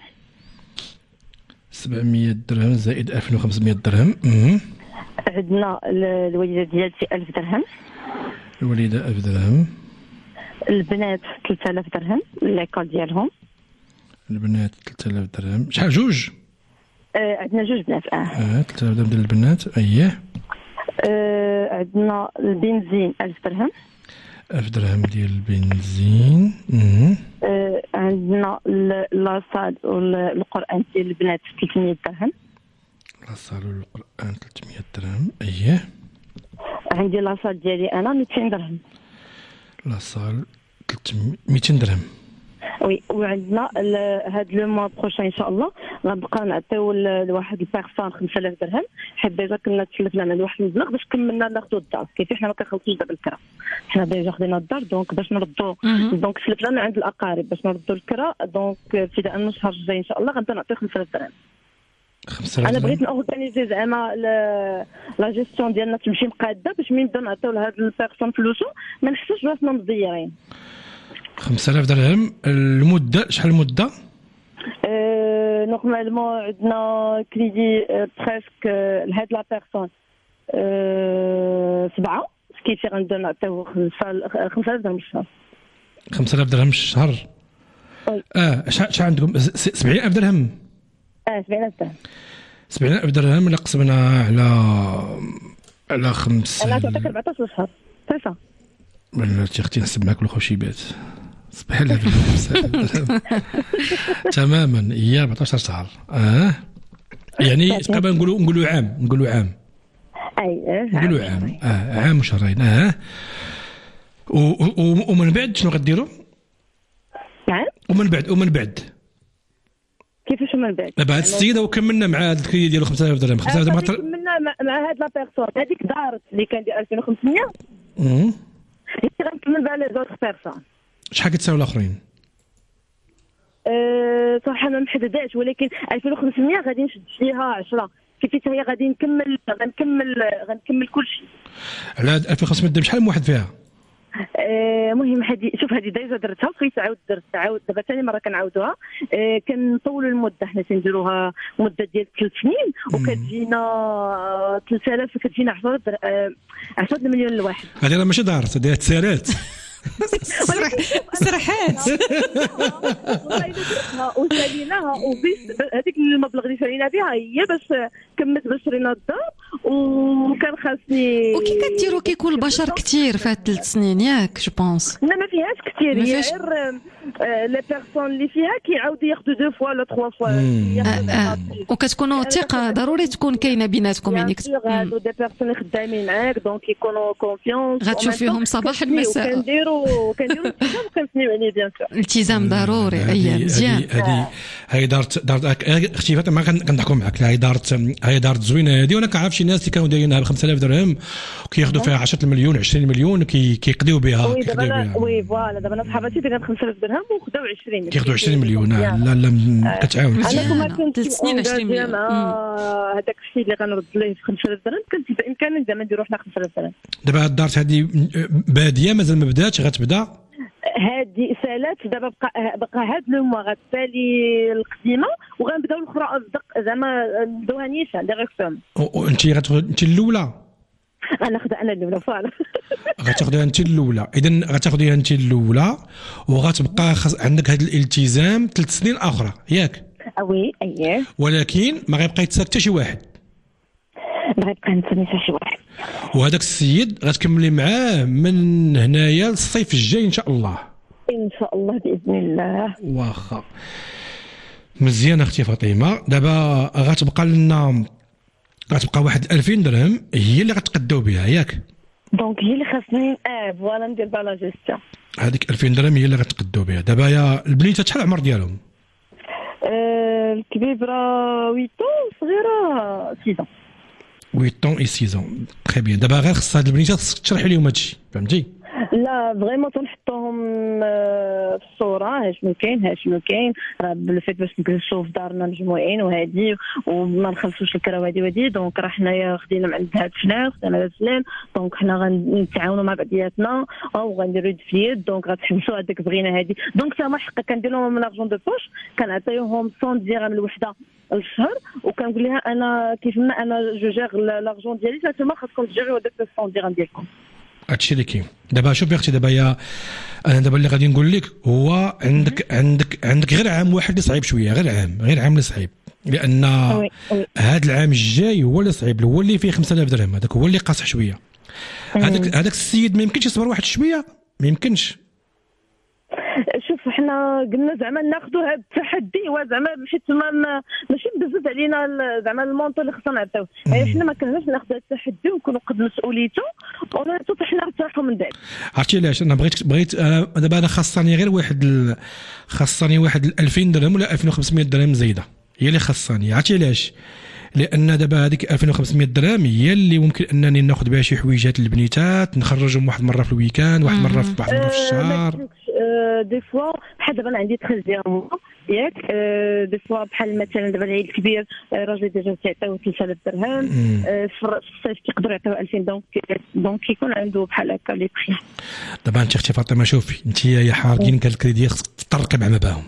700 درهم زائد 2500 درهم. عندنا الوالده ديالتي 1000 درهم. الوالده 1000 درهم. البنات 3000 درهم ليكول ديالهم. البنات 3000 درهم. شحال جوج؟ عندنا جوج بنات 3000 درهم ديال البنات. اييه. عندنا البنزين 1000 درهم. 1000 درهم ديال البنزين. عندنا لاصال والقران ديال البنات 300 درهم. لاصال والقران 300 درهم. اييه. عندي لاصال ديالي انا 200 درهم. لاصال 200 درهم. وي. وعندنا هاد لو موا بروشين ان شاء الله غنبقى نعطيو لواحد البيرسون 5000 درهم حيت ديجا كنا تسلفنا على واحد المبلغ باش كملنا ناخذوا الدار كيف حنا ما كنخلصوش دابا الكرا حنا ديجا خدينا الدار دونك باش نردوا دونك سلفنا من عند الاقارب باش نردوا الكرا دونك ابتداء من الشهر الجاي ان شاء الله غنبدا نعطي 5000 درهم. 5000 انا بغيت نورغانيزي زعما لا جيستيون ديالنا تمشي مقاده باش ملي نبداو نعطيو لهاد البيرسون فلوسو ما نحسوش راسنا مزيرين. 5000 درهم. المده شحال المده؟ نورمالمون عندنا كريدي بريسك لهاد لا بيرسون 7 كيفي غنبداو نعطيو 5000 درهم الشهر. 5000 درهم الشهر. شحال عندكم 70000 درهم؟ 70000 درهم. 70000 درهم اللي قسمنا على 5 انا تعطيك 14 شهر صافي. بلاتي اختي نحسب معاك الخوشيبات صباح الخير. تماما هي 14 شهر. يعني تقريبا نقولوا عام نقولوا عام عام وشهرين. ومن بعد شنو غديروا؟ نعم. ومن بعد كيفاش من بعد؟ بعد السيده وكملنا مع هذا الكريدي ديالو 5000 درهم. 5000 درهم كملنا مع هاد لا بيرسون هذيك دارت اللي كان ديال 2500 هي غنكمل بها لي زوط بيرسون. شحال كتساوي الاخرين؟ صراحه ما محدداش ولكن 2500 غادي نشد فيها 10 كيف هي غادي غنكمل كل شيء. على 2500 درهم شحال من واحد فيها؟ مهم شوف هذه ديجا درتها وبغيت عاود دابا ثاني مره كنعاودوها. كنطولوا المده حنا تنديروها مده ديال 3 سنين وكتجينا 3000 كتجينا 10 مليون لواحد. هذه راه ماشي دارت هذه تسالات سرحات وساليناها وبيس هذيك المبلغ اللي سالينا بها هي باش كملت باش شرينا الدار وكان خاصني. وكي كديروا كيكون البشر كثير في هاد 3 سنين ياك جو بونس؟ لا ما فيهاش كثير هي غير لي بيرسون اللي فيها كيعاودوا ياخذوا 2 فوا ولا 3 فوا. وكتكونوا ثقه ضروري تكون كاينه بيناتكم يعني هادو دي بيرسون خدامين معاك دونك يكونوا كونفيونس غتشوفيهم صباح المساء. كنديروا الالتزام وكنسميو عليه بيان سور. الالتزام ضروري. اييه مزيان. هي دارت اختي فاطمه ما كنضحكوا معاك. هي دارت زوينه هذه وانا كنعرف شي ناس اللي كانوا دايرينها ب 5000 درهم وكياخذوا فيها 10 مليون 20 مليون كيقضيو بها. وي فوالا دابا انا صحاباتي اللي كانت 5000 درهم وخداو 20 كياخذوا 20 مليون. لا كتعاون. انا كنت 3 سنين 20 مليون هذاك الشيء اللي غنرد ليه في 5000 درهم كنت بامكاننا زعما نديرو حنا 5000 درهم. دابا هاد الدار هذه باديه مازال ما بداتش غتبدا؟ هذه سالات دابا بقى هاد لو موا غتسالي القديمه وغنبداو الاخرى زعما ندوها نيشان ديريكتوم. انت الاولى؟ غناخذ انا الاولى فوالا. غتاخذيها انت الاولى. اذا غتاخذيها انت الاولى وغتبقى عندك هذا الالتزام 3 سنين اخرى ياك؟ وي اييه. ولكن ما غيبقى يتساك حتى شي واحد. ما غيبقى يتساك حتى شي واحد. وهذاك السيد غتكملي معاه من هنايا للصيف الجاي ان شاء الله. ان شاء الله باذن الله. واخا مزيان اختي فاطمه. دابا غتبقى واحد 2000 درهم هي اللي غتقداو بها ياك؟ دونك هي اللي خاصني فوالا ندير بها لا جيستيون. هذيك 2000 درهم هي اللي غتقداو بها. دابا يا البنيته شحال العمر ديالهم؟ الكبيره 8 صغيره 6 8 و 6 تري بيان. دابا غير خص هاد البنيته خصك تشرحي لهم هادشي فهمتي؟ لا فريمون تنحطوهم في الصوره شنو كاين راه بالفيت باش نجلسوا في دارنا مجموعين وهادي وما نخلصوش الكرا وهادي دونك راه حنايا خدينا من عند هاد فلان خدينا هاد فلان دونك حنا غنتعاونوا مع بعضياتنا وغنديروا يد في يد دونك غتحبسوا هذاك بغينا هادي دونك حتى حقا كندير لهم من لارجون دو بوش كنعطيوهم 100 درهم الوحده الشهر وكنقول لها انا كيف ما انا جو جير لارجون ديالي نتوما خاصكم تجيريو هذاك 100 درهم ديالكم. هادشي اللي كاين. دابا شوفي اختي دابا انا دابا اللي غادي نقول لك هو عندك غير عام واحد اللي صعيب شويه غير عام اللي صعيب لان هذا العام الجاي هو اللي صعيب هو اللي فيه 5000 درهم هذاك هو اللي قاصح شويه. هذاك السيد ما يمكنش يصبر واحد شويه ما يمكنش. شوف حنا قلنا زعما ناخذوا هذا التحدي وزعما حيت ماشي بزاف علينا زعما المونطو اللي خصنا نعطيوه حنا ما كناش ناخذ هذا التحدي ونكونوا قد مسؤوليته ونعطيو حتى حنا نرتاحوا من بعد. عرفتي علاش انا بغيت دابا انا خاصني غير واحد 2000 درهم ولا 2500 درهم زايده هي اللي خاصني. عرفتي علاش؟ لان دابا هذيك 2500 درهم هي اللي ممكن انني ناخذ بها شي حويجات للبنيتات نخرجهم واحد مره في الويكاند واحد مره في الشهر. دي فوا بحال دابا انا عندي 13 ديال ياك دي فوا بحال مثلا دابا العيد الكبير راجل ديجا تيعطيو 3000 درهم في الصيف كيقدروا يعطيو 2000 دونك كيكون عنده بحال هكا لي بخي. دابا انت اختي فاطمه شوفي انت يا حارقين قال الكريدي خصك تطرقي مع باهم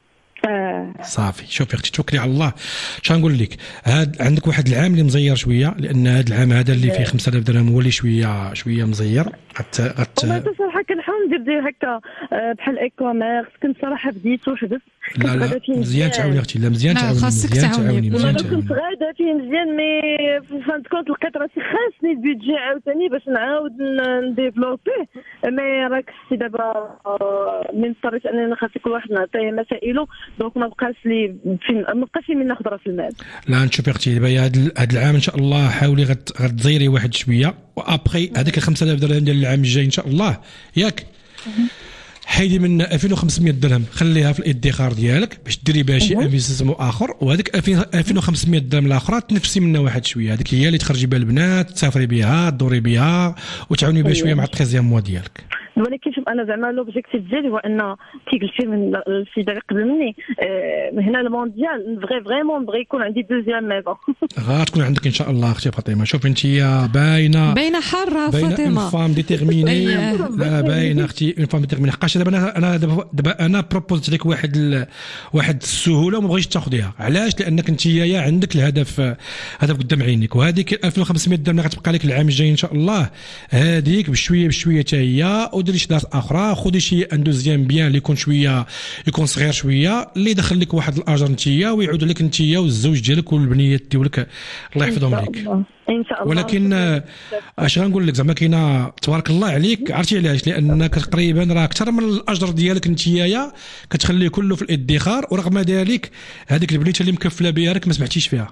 صافي. شوفي اختي توكلي على الله. اش غنقول لك هاد عندك واحد العام اللي مزير شويه لان هذا العام هذا اللي فيه 5000 درهم هو اللي شويه مزير صراحه كنحاول ندير هكا بحال ايكو ميرس كنت صراحه بديت وحدت لا مزيان تعاوني اختي لا مزيان تعاوني كنت غاده فيه مزيان مي فهمت كنت لقيت راسي خاصني البيدجي عاوتاني باش نعاود نديفلوبيه مي راك سي دابا من اضطريت انني خاص كل واحد نعطيه مسائله دونك ما بقاش لي من ناخذ راس المال. لا نشوفي اختي دابا هذا العام ان شاء الله حاولي غتزيري واحد شويه وابخي هذيك 5000 درهم ديال العام الجاي ان شاء الله ياك حيدي من 2500 درهم خليها في الادخار ديالك باش ديري بها شي انفستيسمون اخر وهذيك 2500 درهم الاخرى تنفسي منها واحد شويه هذيك هي اللي تخرجي بها البنات تسافري بها تدوري بها وتعاوني بها شويه مع التريزيام موا ديالك. ولكن شوف انا زعما لوبجيكتيف ديالي هو ان كي قلتي من السيده اللي قبل مني هنا المونديال فريمون بغي يكون عندي دوزيام ميزون غتكون عندك ان شاء الله اختي فاطمه. شوف انت باينه حاره فاطمه اون فام ديتيرميني لا باينه اختي اون فام ديتيرميني حقاش دابا انا بروبوزت لك واحد السهوله وما بغيتش تاخذيها. علاش؟ لانك انت يا عندك الهدف قدام عينيك وهذيك 2500 درهم اللي غتبقى لك العام الجاي ان شاء الله هذيك بشويه حتى هي وديري شي دار اخرى خذي شي ان دوزيام بيان اللي يكون صغير شويه اللي يدخل لك واحد الاجر نتيا ويعود لك نتيا والزوج ديالك والبنيات ديالك الله يحفظهم لك ان شاء الله. ولكن اش غنقول لك زعما كاينه تبارك الله عليك. عرفتي علاش؟ لانك تقريبا راه اكثر من الاجر ديالك نتيا كتخليه كله في الادخار ورغم ذلك هذيك البنيته اللي مكفله بها راك ما سمعتيش فيها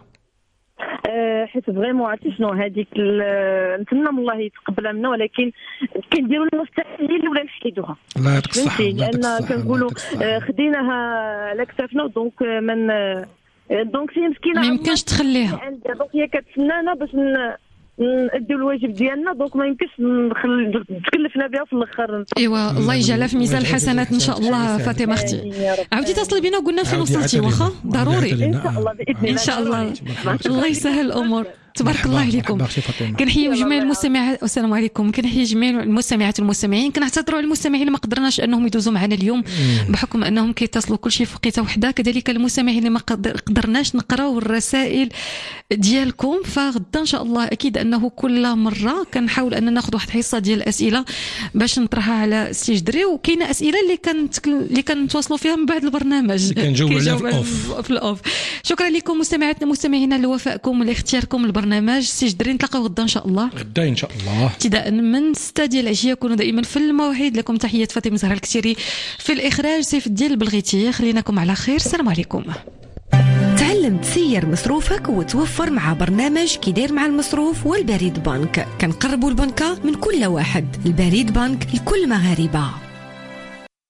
حيت فريمون عرفتي شنو هذيك نتمنى من الله يتقبلها منا ولكن كنديروا المستحيل ولا نحيدوها. الله يعطيك الصحه لان كنقولوا خديناها على كتافنا دونك من دونك هي مسكينه ما يمكنش تخليها دونك هي كتسنانا باش نديو الواجب ديالنا دونك ما يمكنش تكلفنا بها في الاخر. ايوا الله يجعلها في ميزان الحسنات ان شاء الله فاطمه اختي. عاودي تصلي بينا وقلنا فين وصلتي واخا ضروري ان شاء الله باذن الله ان شاء الله. الله يسهل الامور. تبارك الله عليكم. كنحيي جميع المستمعات. السلام عليكم. كنحيي جميع المستمعات والمستمعين. كنعتذروا على المستمعين اللي ما قدرناش انهم يدوزوا معنا اليوم بحكم انهم كيتصلوا كل شيء في وقيته وحده. كذلك المستمعين اللي ما قدرناش نقراو الرسائل ديالكم فغدا ان شاء الله اكيد انه كل مره كنحاول ان ناخذ واحد حصه ديال الاسئله باش نطرحها على ستيج دري وكاينه اسئله اللي كنتواصلوا فيها من بعد البرنامج كنجاوب في الاوف. شكرا لكم مستمعاتنا ومستمعينا لوفائكم ولاختياركم البرنامج سي جدري. نتلاقاو غدا ان شاء الله، غدا ان شاء الله ابتداء من 6 ديال العشيه. كونوا دائما في الموعد. لكم تحيات فاطمه زهره الكتيري، في الاخراج سيف الدين البلغيتي. خليناكم على خير، السلام عليكم. تعلم تسير مصروفك وتوفر مع برنامج كيدير مع المصروف والبريد بنك. كنقربوا البنكة من كل واحد. البريد بنك لكل مغاربة.